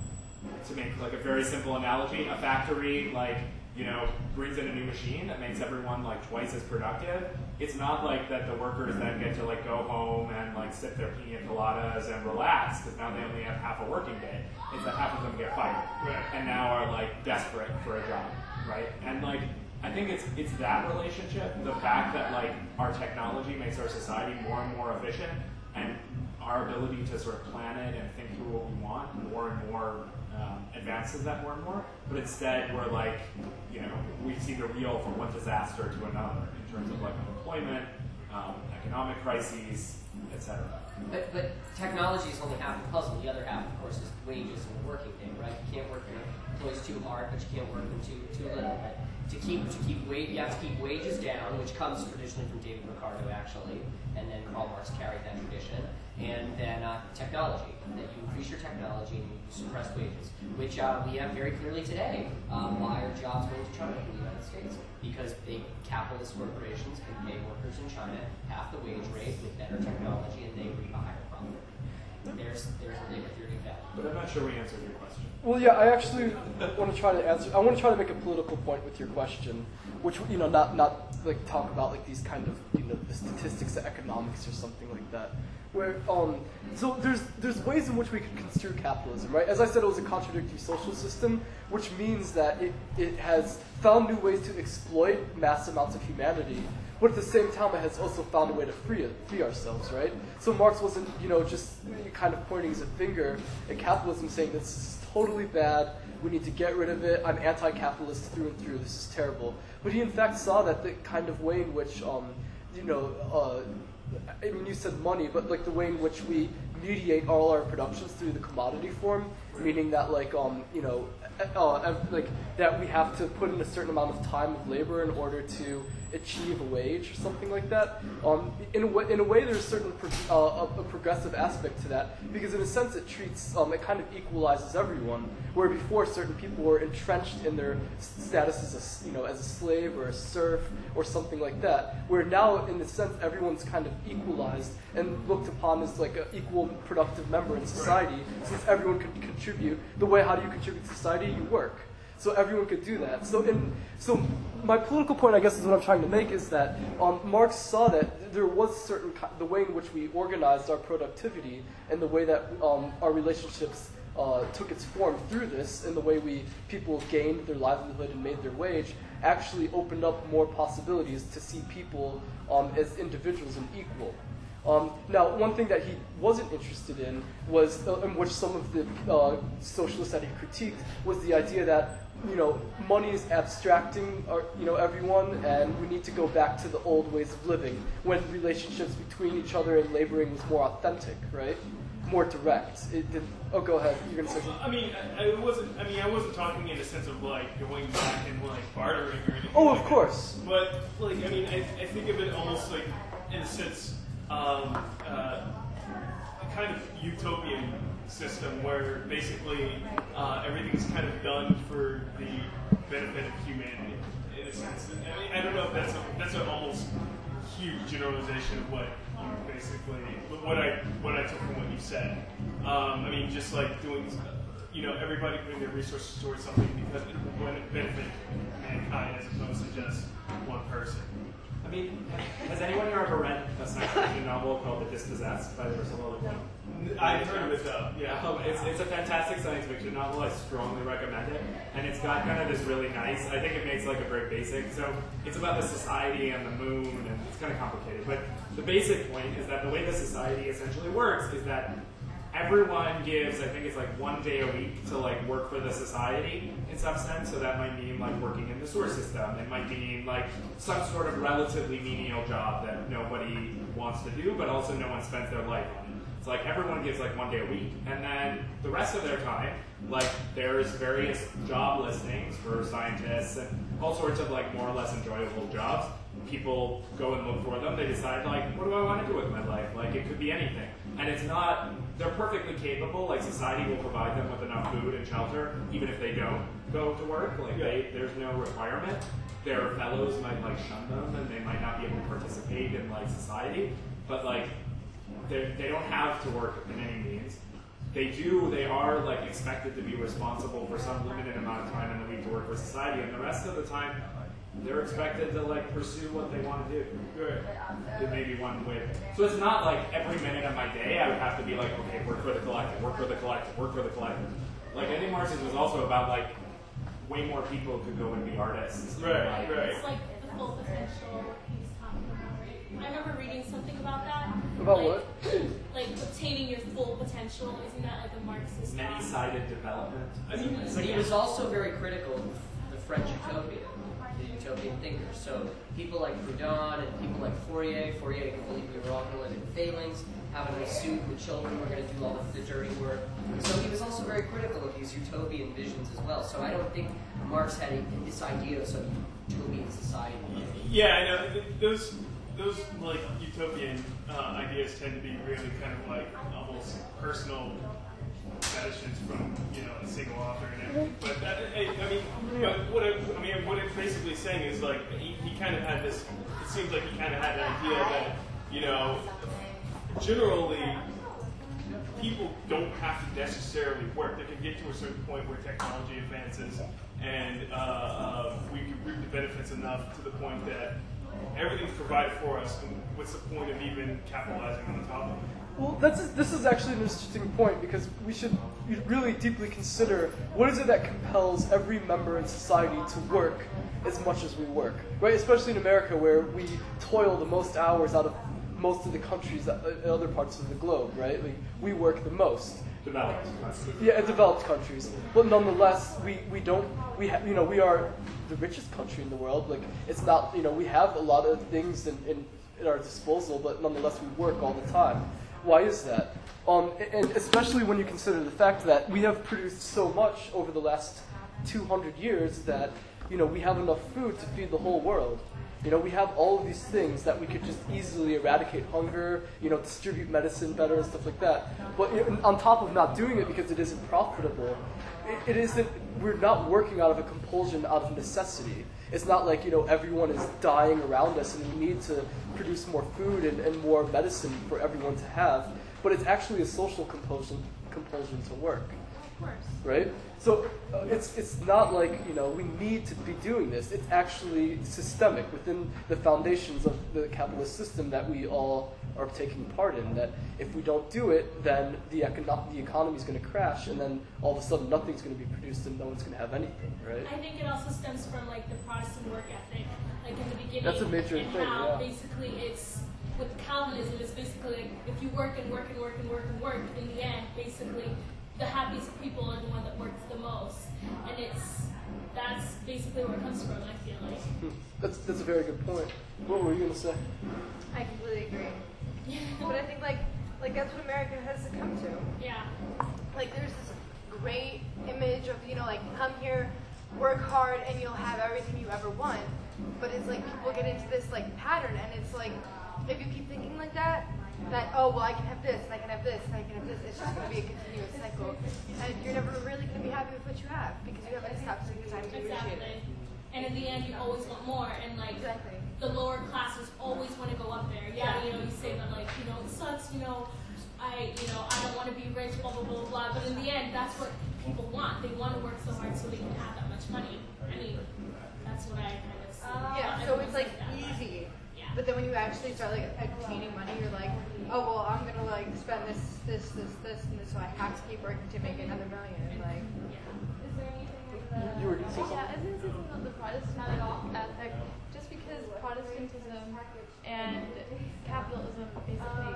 to make like a very simple analogy, a factory, like, you know, brings in a new machine that makes everyone, like, twice as productive. It's not like that the workers then get to, like, go home and, like, sip their pina coladas and relax because now they only have half a working day. It's that half of them get fired, Right. and now are, like, desperate for a job, right? And, like, I think it's it's that relationship, the fact that, like, our technology makes our society more and more efficient, and our ability to sort of plan it and think through what we want more and more um, advances that more and more. But instead, we're like, you know, we see the reel from one disaster to another in terms of, like, unemployment, um, economic crises, et cetera. But, but technology is only half the puzzle. The other half, of course, is wages and the working day, right? You can't work your employees too hard, but you can't work them too too little. But to keep to keep wage, you have to keep wages down, which comes traditionally from David Ricardo, actually, and then Karl Marx carried that tradition. and then uh, technology, that you increase your technology and you suppress wages, which uh, we have very clearly today. Um, why are jobs going to China in the United States? Because big capitalist corporations can pay workers in China half the wage rate with better technology, and they reap a higher profit. There's, there's a bigger theory of that. But I'm not sure we answered your question. Well, yeah, I actually want to try to answer. I want to try to make a political point with your question, which, you know, not not like talk about like these kind of, you know, the statistics of economics or something like that. Where um, so there's there's ways in which we could construe capitalism, right? As I said, it was a contradictory social system, which means that it it has found new ways to exploit mass amounts of humanity. But at the same time, it has also found a way to free it, free ourselves, right? So Marx wasn't, you know, just kind of pointing his finger at capitalism, saying this is totally bad. We need to get rid of it. I'm anti-capitalist through and through. This is terrible. But he in fact saw that the kind of way in which, um, you know, uh, I mean, you said money, but like the way in which we mediate all our productions through the commodity form, meaning that like, um, you know, uh, like that we have to put in a certain amount of time of labor in order to achieve a wage or something like that. Um, in a way, in a way, there's a certain pro uh, a, a progressive aspect to that, because in a sense it treats, um, it kind of equalizes everyone. Where before certain people were entrenched in their status as a, you know, as a slave or a serf or something like that. Where now, in a sense, everyone's kind of equalized and looked upon as like an equal productive member in society, since everyone could contribute. The way, how do you contribute to society? You work. So everyone could do that. So, in, so my political point, I guess, is what I'm trying to make is that um, Marx saw that there was certain the way in which we organized our productivity and the way that um, our relationships uh, took its form through this, and the way we people gained their livelihood and made their wage, actually opened up more possibilities to see people um, as individuals and equal. Um, now, one thing that he wasn't interested in was, uh, in which some of the uh, socialists that he critiqued, was the idea that, you know, money is abstracting, our, you know, everyone, and we need to go back to the old ways of living, when relationships between each other and laboring was more authentic, right? More direct. It did, oh, go ahead. You're gonna say something. I mean, I, I wasn't. I mean, I wasn't talking in the sense of like going back and like bartering or anything. Oh, like of course. That. But like, I mean, I, I think of it almost like, in a sense, um, uh, a kind of utopian system where basically uh, everything's kind of done for the benefit of humanity, in a sense. And, I mean, I don't know if that's a, that's an almost huge generalization of what you basically, what I what I took from what you said. Um, I mean, just like doing, you know, everybody putting their resources towards something because it would benefit mankind as opposed to just one person. I mean, has anyone here ever read a science fiction novel called The Dispossessed by Ursula Le Guin? I've heard of it though. Yeah, um, it's it's a fantastic science fiction novel. I strongly recommend it, and it's got kind of this really nice. I think it makes like a very basic. So it's about the society and the moon, and it's kind of complicated. But the basic point is that the way the society essentially works is that everyone gives, I think it's like one day a week to like work for the society in some sense. So that might mean like working in the sewer system. It might mean like some sort of relatively menial job that nobody wants to do, but also no one spends their life on. It's like everyone gives like one day a week, and then the rest of their time, like there's various job listings for scientists and all sorts of like more or less enjoyable jobs. People go and look for them. They decide like, what do I want to do with my life? Like it could be anything. And it's not, they're perfectly capable, like society will provide them with enough food and shelter, even if they don't go to work, like they, there's no requirement. Their fellows might like shun them and they might not be able to participate in like society, but like they they don't have to work in any means. They do, they are like expected to be responsible for some limited amount of time in the week to work for society, and the rest of the time they're expected to like pursue what they want to do. Good. It may be one way. So it's not like every minute of my day I would have to be like, okay, work for the collective, work for the collective, work for the collective. Like I think Marxism was also about like way more people could go and be artists. Right, like, right. It's like the full potential he was talking about, right? I remember reading something about that. About like, what? Like obtaining your full potential. Isn't that like a Marxist? Many-sided development. I mean, But he was also very critical of the French utopia, the utopian thinkers. So people like Proudhon and people like Fourier. Fourier could believe we were all going to live in failings, having a suit, the children were going to do all the, the dirty work. So he was also very critical of these utopian visions as well. So I don't think Marx had a, this idea of some utopian society. Yeah, I know. Those, those like utopian uh, ideas tend to be really kind of like almost personal fetishes from you know a single author and everything. But that, I, I mean, but what it, I mean, what it's basically saying is like he, he kind of had this. It seems like he kind of had an idea that you know, generally people don't have to necessarily work. They can get to a certain point where technology advances, and uh, uh, we can reap the benefits enough to the point that everything's provided for us. And what's the point of even capitalizing on the top of it? Well, that's this is actually an interesting point because we should really deeply consider what is it that compels every member in society to work as much as we work, right? Especially in America, where we toil the most hours out of most of the countries in other parts of the globe, right? We, we work the most. Developed countries. Yeah, developed countries. But nonetheless, we, we don't, we ha- you know, we are the richest country in the world. Like, it's not, you know, we have a lot of things in, in, at our disposal, but nonetheless, we work all the time. Why is that? Um, and especially when you consider the fact that we have produced so much over the last two hundred years that, you know, we have enough food to feed the whole world. You know, we have all of these things that we could just easily eradicate hunger, you know, distribute medicine better and stuff like that. But you know, on top of not doing it because it isn't profitable, it, it isn't, we're not working out of a compulsion, out of necessity. It's not like, you know, everyone is dying around us and we need to produce more food and, and more medicine for everyone to have. But it's actually a social compulsion, compulsion to work. Of course. Right? So uh, it's it's not like, you know, we need to be doing this. It's actually systemic within the foundations of the capitalist system that we all are taking part in. That if we don't do it, then the, econo- the economy is going to crash, and then all of a sudden nothing's going to be produced and no one's going to have anything, right? I think it also stems from like the Protestant work ethic, like in the beginning. That's a major and thing, how yeah. basically it's with Calvinism, it's basically like if you work and work and work and work and work, in the end, basically the happiest people are the one that works the most, and it's that's basically where it comes from. I feel like. That's that's a very good point. What were you going to say? I completely agree. But I think like like that's what America has to come to. Yeah. Like there's this great image of, you know, like come here, work hard, and you'll have everything you ever want. But it's like people get into this like pattern, and it's like if you keep thinking like that, that oh well I can have this and I can have this and I can have this, it's just going to be a continuous cycle, and you're never really going to be happy with what you have because you haven't stopped taking the time to appreciate Exactly. it. And in the end, you always want more, and like Exactly. the lower classes always want to go up there. Yeah, you know, you say that like, you know, it sucks, you know, I, you know, I don't want to be rich, blah blah blah blah. But in the end, that's what people want. They want to work so hard so they can have that much money. I mean, that's what I kind of see. Yeah, so it's like easy. Yeah. But then when you actually start like obtaining money, you're like, oh well, I'm gonna like spend this, this, this, this, and this, so I have to keep working to make another million. Like, Is there anything with the... You were gonna say something? Yeah, I was going to say something about the Protestant ethic. Just because Protestantism and capitalism basically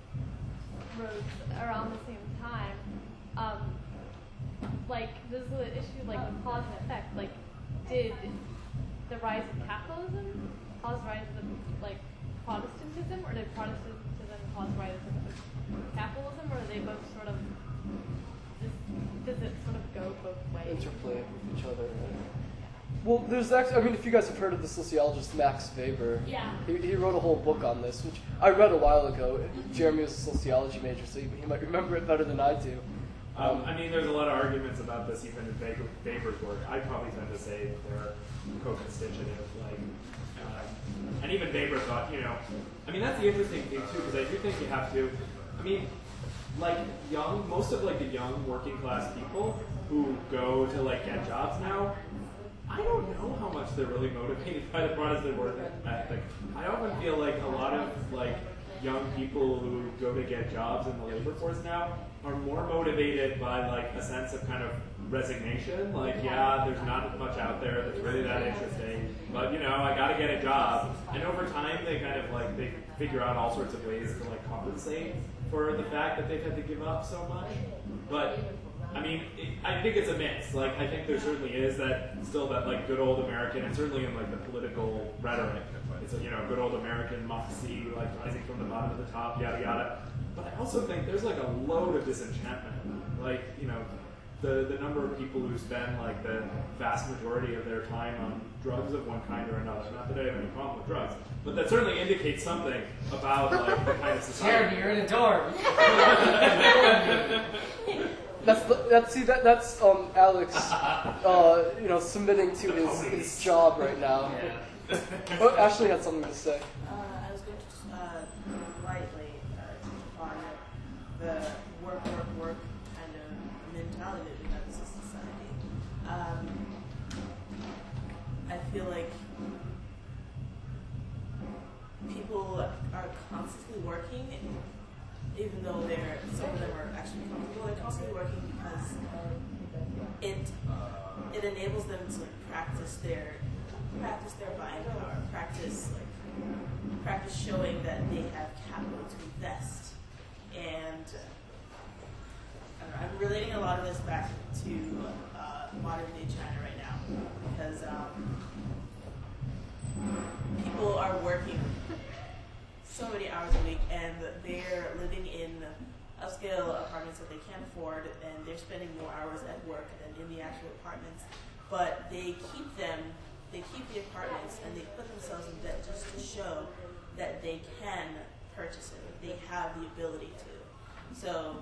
rose around the same time, um, like, there's the issue like the cause and effect. Like, did the rise of capitalism cause the rise of like Protestantism, or did Protestantism cause the rise of capitalism, or are they both sort of, does it sort of go both ways? Interplay with each other, right? Well, there's actually, I mean, if you guys have heard of the sociologist Max Weber, Yeah. he, he wrote a whole book on this, which I read a while ago. Jeremy was a sociology major, so he, he might remember it better than I do. Um, I mean, there's a lot of arguments about this even in Weber- Weber's work. I probably tend to say they're co-constitutive, like, um, and even Weber thought, you know, I mean, that's the interesting thing too, because I do think you have to, I mean, like young, most of like the young working class people who go to like get jobs now, I don't know how much they're really motivated by the Protestant work ethic. I often feel like a lot of like young people who go to get jobs in the labor force now are more motivated by like a sense of kind of resignation. Like, yeah, there's not much out there that's really that interesting, but you know, I got to get a job. And over time, they kind of like they figure out all sorts of ways to like compensate for the fact that they've had to give up so much. But I mean, it, I think it's a mix. Like, I think there certainly is that still that like good old American, and certainly in like the political rhetoric, it's a you know good old American moxie, like rising from the bottom to the top, yada yada. But I also think there's like a load of disenchantment. Like, you know, the, the number of people who spend like the vast majority of their time on drugs of one kind or another. Not that I have any problem with drugs, but that certainly indicates something about like the kind of society. Jeremy, you're in a dorm. That's the, that's see that that's um Alex, uh, you know, submitting to his, his job right now. Yeah. Oh, Ashley had something to say. Uh, I was going to uh, lightly uh, touch upon the work, work, work kind of mentality that we have as a society. Um, I feel like people are constantly working, even though they're some of them are actually comfortable. They're constantly working because it it enables them to like, practice their practice their buying power, practice like practice showing that they have capital to invest. And uh, I don't know, I'm relating a lot of this back to uh, modern day China right now because um, people are working so many hours a week and they're living in upscale apartments that they can't afford and they're spending more hours at work than in the actual apartments. But they keep them, they keep the apartments and they put themselves in debt just to show that they can purchase it, that they have the ability to. So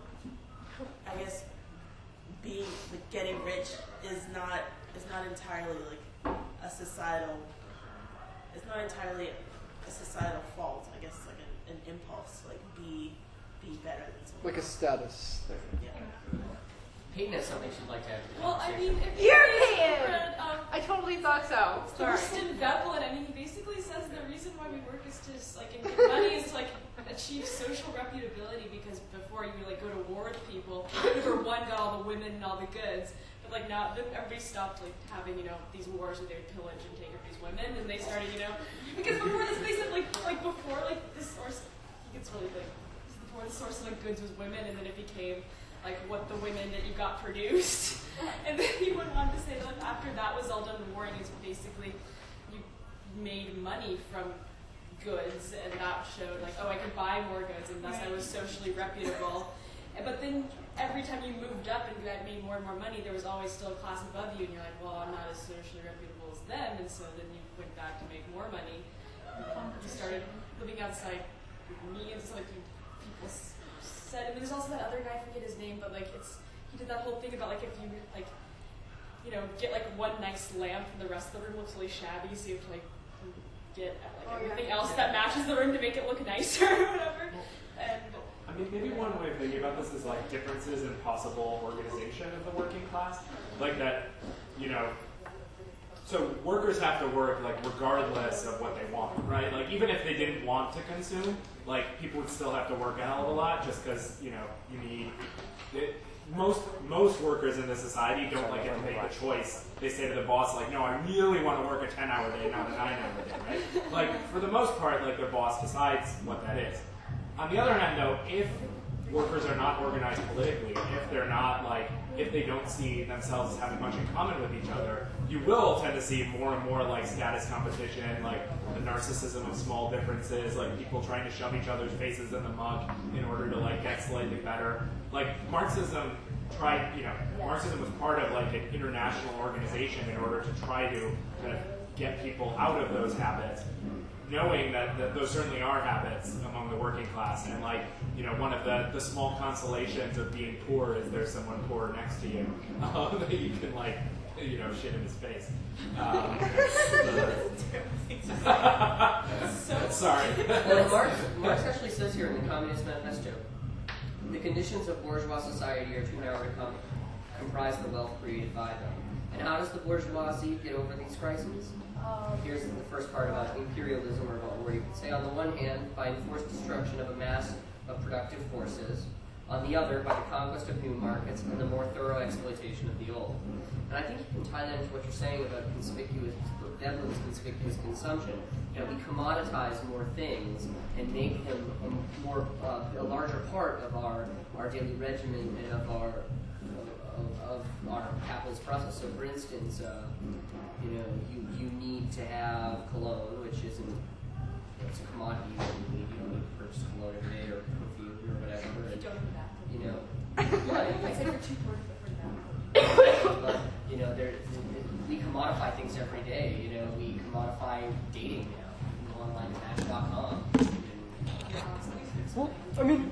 I guess being, like, getting rich is not, is not entirely like a societal, it's not entirely a societal fault. I guess it's like an, an impulse, like be be better than someone. Like a status thing. Yeah. Peyton has something she'd like to add to the Well, I conversation. mean, if You're you guys Peyton! read, um, I totally thought so. Sorry. Thorsten Veblen, I mean, he basically says the reason why we work is to just, like, and get money is to, like, achieve social reputability because before you, like, go to war with people, number one got all the women and all the goods, but, like, now everybody stopped, like, having, you know, these wars where they would pillage and take up these women, and they started, you know, because before this, they said, like, like, before, like, the source, he gets really big, before the source of, like, goods was women, and then it became, like, what the women that you got produced. And then he went on to say that like, after that was all done, the warring is basically you made money from goods, and that showed like, oh, I could buy more goods, and thus I was socially reputable. And, but then every time you moved up and you had made more and more money, there was always still a class above you, and you're like, well, I'm not as socially reputable as them, and so then you went back to make more money. You started living outside means, like you, people said, I mean, there's also that other guy, I forget his name, but like it's, he did that whole thing about like if you like, you know, get like one nice lamp and the rest of the room looks really shabby, so you have to like get like oh, everything yeah. else that matches the room to make it look nicer or whatever. And I mean, maybe one way of thinking about this is like differences in possible organization of the working class, like that, you know. So workers have to work like regardless of what they want, right? Like even if they didn't want to consume, like people would still have to work a hell of a lot just because, you know, you need it. Most most workers in this society don't like get to make a choice. They say to the boss like, no, I really want to work a ten hour day, not a nine hour day, right? Like for the most part, like their boss decides what that is. On the other hand though, if workers are not organized politically, if they're not like, if they don't see themselves as having much in common with each other, you will tend to see more and more like status competition, like the narcissism of small differences, like people trying to shove each other's faces in the muck in order to like get slightly better. Like Marxism tried, you know, Marxism was part of like an international organization in order to try to kind of get people out of those habits, knowing that, that those certainly are habits among the working class. And like, you know, one of the, the small consolations of being poor is there's someone poor next to you um, that you can like, you know, shit in his face. Um, so sorry. Well, Marx, Marx actually says here in the Communist Manifesto, the conditions of bourgeois society are too narrow to com- comprise the wealth created by them. And how does the bourgeoisie get over these crises? Here's the first part about imperialism, or about where you could say, on the one hand, by enforced destruction of a mass of productive forces, on the other, by the conquest of new markets and the more thorough exploitation of the old. And I think you can tie that into what you're saying about conspicuous, Veblen's conspicuous consumption. You know, we commoditize more things and make them a more, uh, a larger part of our, our daily regimen and of our Of, of our capitalist process. So, for instance, uh, you know, you, you need to have cologne, which isn't, you know, it's a commodity. You don't need, you don't need to purchase cologne every day or perfume or whatever. And, don't do that. you know, I said you're too poor to afford that. You know, there, we commodify things every day. You know, we commodify dating now. You can go online to match dot com. Well, I mean,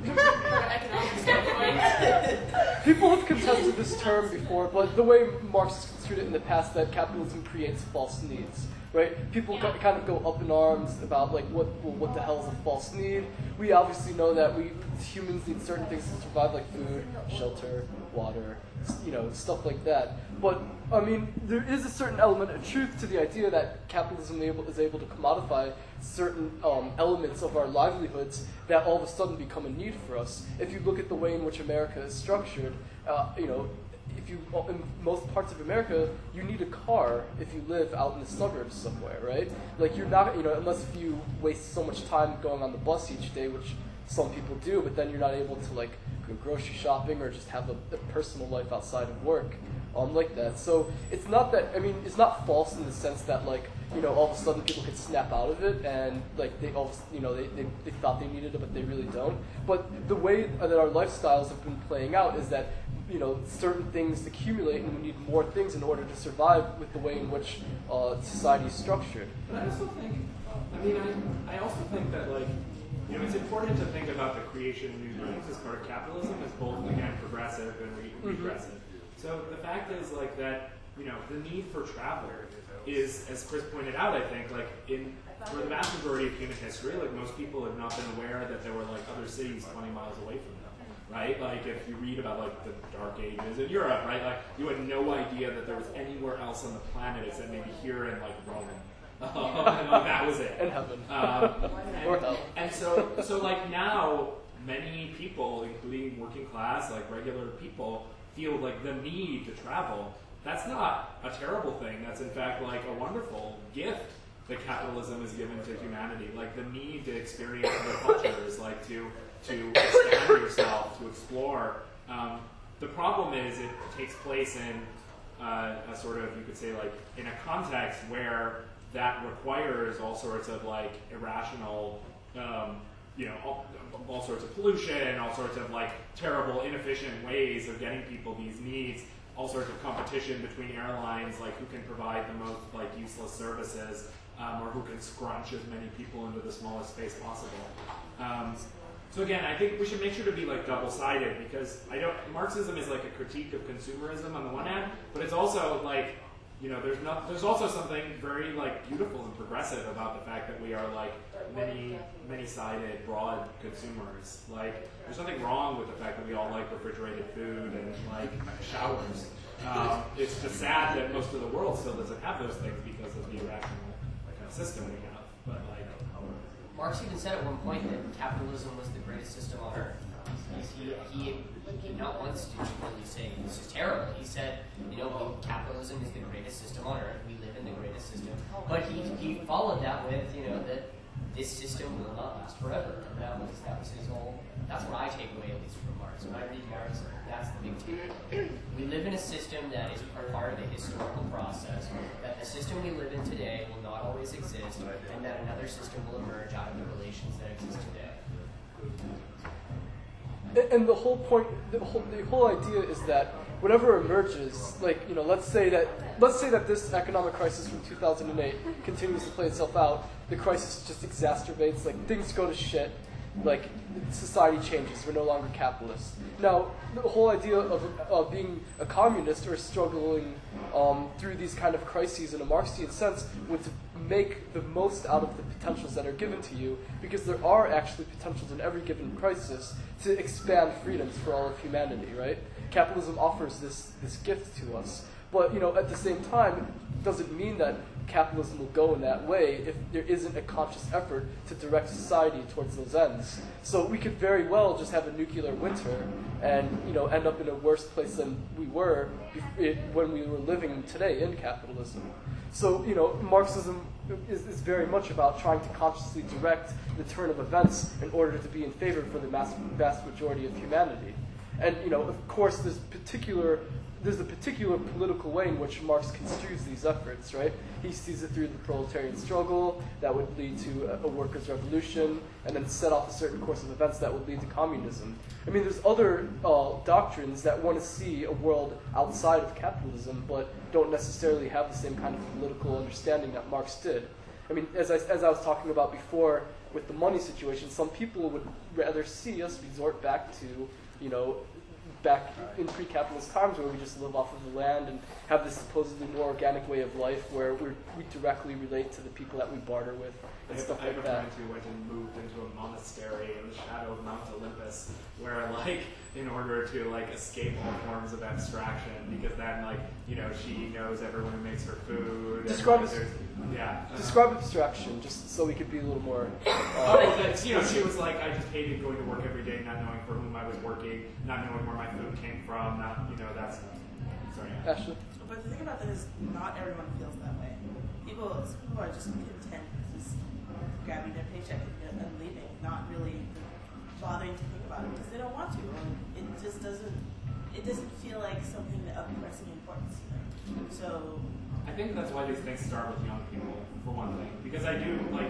people have contested this term before, but the way Marx has construed it in the past, that capitalism creates false needs, right? People Yeah. kind of go up in arms about like what well, what the hell is a false need. We obviously know that we humans need certain things to survive, like food, shelter, water, you know, stuff like that. But I mean, there is a certain element of truth to the idea that capitalism able, is able to commodify certain um, elements of our livelihoods that all of a sudden become a need for us. If you look at the way in which America is structured, uh, you know, if you in most parts of America, you need a car if you live out in the suburbs somewhere, right? Like you're not, you know, unless if you waste so much time going on the bus each day, which some people do, but then you're not able to like go grocery shopping or just have a, a personal life outside of work. Um, like that. So it's not that, I mean, it's not false in the sense that, like, you know, all of a sudden people could snap out of it and, like, they all, you know, they, they, they thought they needed it, but they really don't. But the way that our lifestyles have been playing out is that, you know, certain things accumulate and we need more things in order to survive with the way in which uh, society is structured. But I also think, I mean, I, I also think that, like, you know, it's important to think about the creation of new things as part of capitalism as both, again, progressive and re- Mm-hmm. regressive. So the fact is, like, that, you know, the need for travel is, as Chris pointed out, I think, like, in for the vast majority of human history, like, most people have not been aware that there were, like, other cities twenty miles away from them, right? Like, if you read about, like, the Dark Ages in Europe, right, like, you had no idea that there was anywhere else on the planet except maybe here in, like, Rome. Um, and, like, that was it. In heaven. Um, Or and, hell. and so, so, like, now, many people, including working class, like, regular people, feel like the need to travel. That's not a terrible thing. That's in fact like a wonderful gift that capitalism has given to humanity. Like the need to experience other cultures, like to to expand yourself, to explore. Um, the problem is it takes place in uh, a sort of, you could say, like in a context where that requires all sorts of like irrational, um, you know, all, all sorts of pollution, all sorts of like terrible, inefficient ways of getting people these needs, all sorts of competition between airlines, like who can provide the most like useless services, um, or who can scrunch as many people into the smallest space possible. Um, so again, I think we should make sure to be like double-sided, because I don't. Marxism is like a critique of consumerism on the one hand, but it's also like, you know, there's not. There's also something very like beautiful and progressive about the fact that we are like many, many-sided, broad consumers. Like, there's nothing wrong with the fact that we all like refrigerated food and like showers. Um, it's just sad that most of the world still doesn't have those things because of the irrational kind of system we have. But like, Marx even said at one point that capitalism was the greatest system on earth. He, he, he not once did he really say this is terrible. He said, you know, capitalism is the greatest system on earth. We live in the greatest system. But he, he followed that with, you know, that this system will not last forever. And that was that was his whole. That's what I take away at least from Marx. When I read Marx, that's the big takeaway. We live in a system that is part of the historical process. That the system we live in today will not always exist, and that another system will emerge out of the relations that exist today. And the whole point, the whole, the whole idea is that whatever emerges, like, you know, let's say that let's say that this economic crisis from two thousand eight continues to play itself out. The crisis just exacerbates, like things go to shit, like society changes. We're no longer capitalist. Now, the whole idea of uh, being a communist or struggling um, through these kind of crises in a Marxian sense would to make the most out of the potentials that are given to you, because there are actually potentials in every given crisis to expand freedoms for all of humanity, right? Capitalism offers this, this gift to us. But, you know, at the same time, it doesn't mean that capitalism will go in that way if there isn't a conscious effort to direct society towards those ends. So we could very well just have a nuclear winter and, you know, end up in a worse place than we were when we were living today in capitalism. So, you know, Marxism is, is very much about trying to consciously direct the turn of events in order to be in favor for the mass, vast majority of humanity. And, you know, of course, there's particular there's a particular political way in which Marx construes these efforts, right? He sees it through the proletarian struggle that would lead to a, a workers' revolution, and then set off a certain course of events that would lead to communism. I mean, there's other uh, doctrines that want to see a world outside of capitalism, but don't necessarily have the same kind of political understanding that Marx did. I mean, as I, as I was talking about before with the money situation, some people would rather see us resort back to, you know, back in pre-capitalist times where we just live off of the land and have this supposedly more organic way of life where we're, we directly relate to the people that we barter with and I stuff have, like I have that. a friend who went and moved into a monastery in the shadow of Mount Olympus, where like in order to like escape all forms of abstraction, because then like you know she knows everyone who makes her food. Describe and, it. like, there's- yeah. uh, Describe abstraction, just so we could be a little more. Oh, Uh, that's, you know, she was like, I just hated going to work every day, not knowing for whom I was working, not knowing where my food came from, not, you know, that's. Sorry. Ashley? But the thing about that is, not everyone feels that way. People, some people are just content just grabbing their paycheck and, and leaving, not really bothering to think about it because they don't want to. Or it just doesn't. It doesn't feel like something of pressing importance to them. So. I think that's why these things start with young people, for one thing. Because I do, like,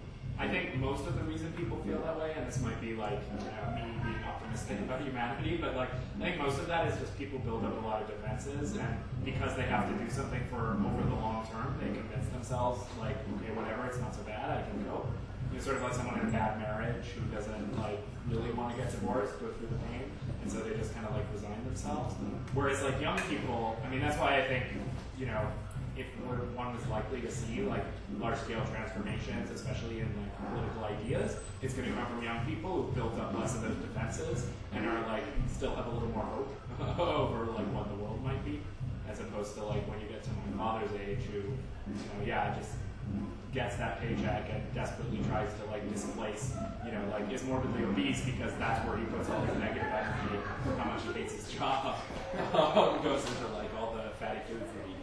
I think most of the reason people feel that way, and this might be like, you know, me being optimistic about humanity, but like, I think most of that is just people build up a lot of defenses, and because they have to do something for over the long term, they convince themselves, like, okay, whatever, it's not so bad, I can go. You know, sort of like someone in a bad marriage who doesn't, like, really want to get divorced, go through the pain, and so they just kind of, like, resign themselves. Whereas, like, young people, I mean, that's why I think, you know, if one was likely to see like large-scale transformations, especially in like political ideas, it's going to come from young people who built up less of those defenses and are like still have a little more hope over like what the world might be, as opposed to like when you get to my father's age, who, you know, yeah, just gets that paycheck and desperately tries to like displace, you know, like is morbidly obese because that's where he puts all his negative energy, how much he hates his job, um, goes into like all the fatty foods that he eats.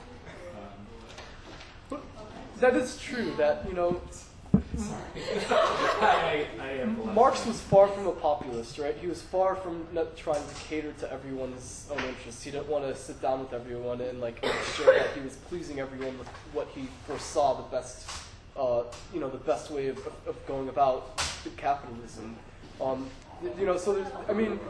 That is true, that, you know, I, I, I Marx was far from a populist, right? He was far from not trying to cater to everyone's own interests. He didn't want to sit down with everyone and like make sure that he was pleasing everyone with what he foresaw the best, uh, you know, the best way of, of, of going about capitalism. Um, you know, so there's, I mean,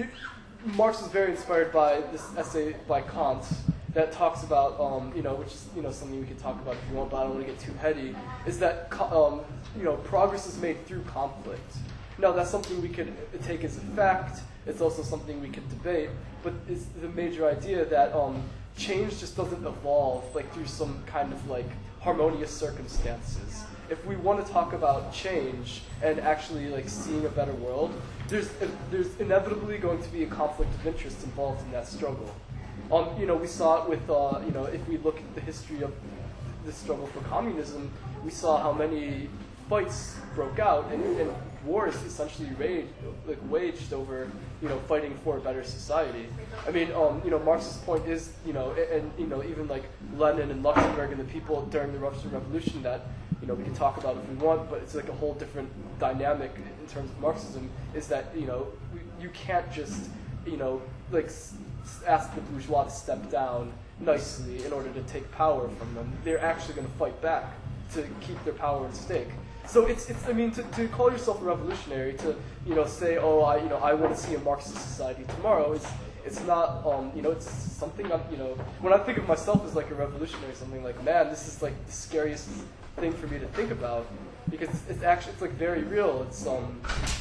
Marx was very inspired by this essay by Kant that talks about, um, you know, which is, you know, something we could talk about if you want, but I don't want to get too heady, is that, um, you know, progress is made through conflict. Now, that's something we could take as a fact. It's also something we could debate, but it's the major idea that um, change just doesn't evolve, like, through some kind of, like, harmonious circumstances. If we want to talk about change and actually, like, seeing a better world, there's, there's inevitably going to be a conflict of interest involved in that struggle. Um, you know, we saw it with, uh, you know, if we look at the history of the struggle for communism, we saw how many fights broke out and, and wars essentially raged, like, waged over, you know, fighting for a better society. I mean, um, you know, Marx's point is, you know, and, and, you know, even like Lenin and Luxemburg and the people during the Russian Revolution that, you know, we can talk about if we want, but it's like a whole different dynamic in terms of Marxism, is that, you know, we, you can't just, you know, like, ask the bourgeois to step down nicely in order to take power from them. They're actually going to fight back to keep their power at stake. So it's, it's I mean, to, to call yourself a revolutionary, to, you know, say, oh, I, you know, I want to see a Marxist society tomorrow, is, it's not, um, you know, it's something, I'm, you know, when I think of myself as like a revolutionary, something like, man, this is like the scariest thing for me to think about, because it's, it's actually, it's like very real. It's, um,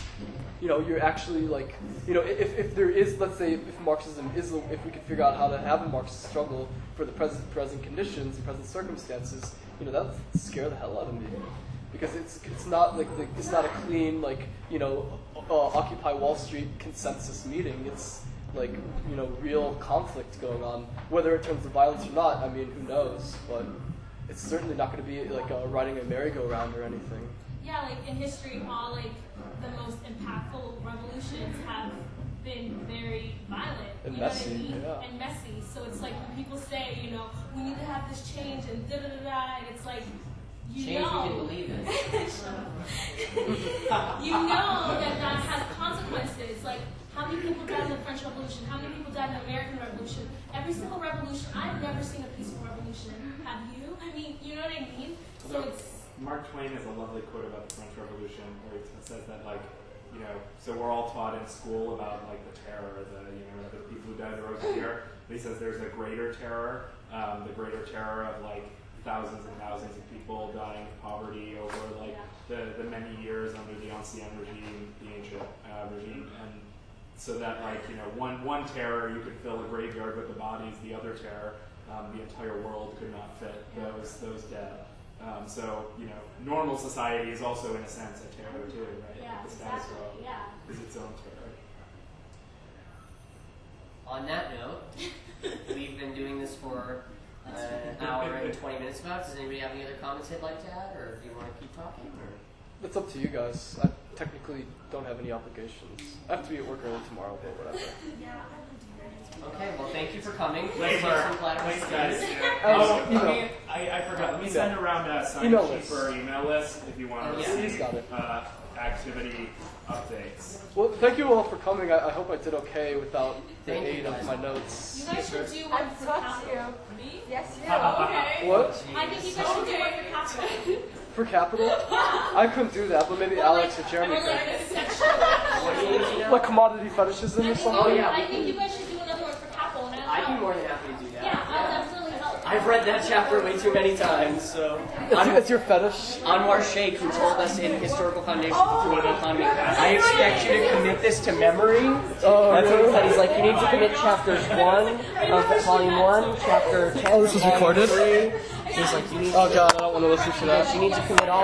you know, you're actually like, you know, if, if there is, let's say, if Marxism is, if we could figure out how to have a Marxist struggle for the present present conditions and present circumstances, you know, that would scare the hell out of me, because it's it's not like the, it's not a clean, like, you know, uh, Occupy Wall Street consensus meeting. It's like, you know, real conflict going on, whether it turns to violence or not. I mean, who knows? But it's certainly not going to be like uh, riding a merry-go-round or anything. Yeah, like in history, all like the most impactful revolutions have been very violent, And you messy, know what I mean? yeah. And messy. So it's like when people say, you know, we need to have this change and da da da da, and it's like, you Change know, we can believe in. you know that that has consequences. Like, how many people died in the French Revolution? How many people died in the American Revolution? Every single revolution, I've never seen a peaceful revolution. Have you? I mean, you know what I mean? So it's Mark Twain has a lovely quote about the French Revolution where he says that, like, you know, so we're all taught in school about like the terror, the you know the people who died in the Rose of Year. But he says there's a greater terror, um, the greater terror of like thousands and thousands of people dying of poverty over like the, the many years under the Ancien regime, the ancient uh, regime, and so that like you know one one terror you could fill a graveyard with the bodies, the other terror um, the entire world could not fit those those dead. Um, so you know normal society is also in a sense a terror too, right? Yeah, The status exactly. quo Yeah. is its own terror. On that note, we've been doing this for uh, an hour and twenty minutes about. Does anybody have any other comments they'd like to add, or do you want to keep talking? Or? It's up to you guys. I technically don't have any obligations. I have to be at work early tomorrow, but whatever. Okay, well, thank you for coming. Thanks, Some flattering Thanks, guys. statements. Oh, Email. I mean, I, I forgot. Let me Email. send around a sign Email sheet list. for our email list if you want Oh, to yeah. He's receive got it. uh, activity updates. Well, thank you all for coming. I, I hope I did okay without the Thank you, aid of guys. my notes. You guys should do one for capital. Me? Yes, you. Okay. What? I think you guys should do one for capital. For capital? I couldn't do that, but maybe Alex or Jeremy Or could. like a section. What do you need to know? Like commodity fetishism I or think, something? you, yeah, we I think you guys should do another one for capital. And I'd be I'll more than happy to do that. Yeah, I'll definitely help. I've read that chapter way too many times, so. It's, it's your fetish? Anwar Sheikh, who told us in Historical Foundations of the Global Economy, I expect you to commit this to memory. Oh, That's what he really? said. He's like, you need to commit chapters one of volume one, chapter ten. Oh, this was and recorded? three. He's like, you need Oh to, god, I don't want to listen to that. you need to commit all.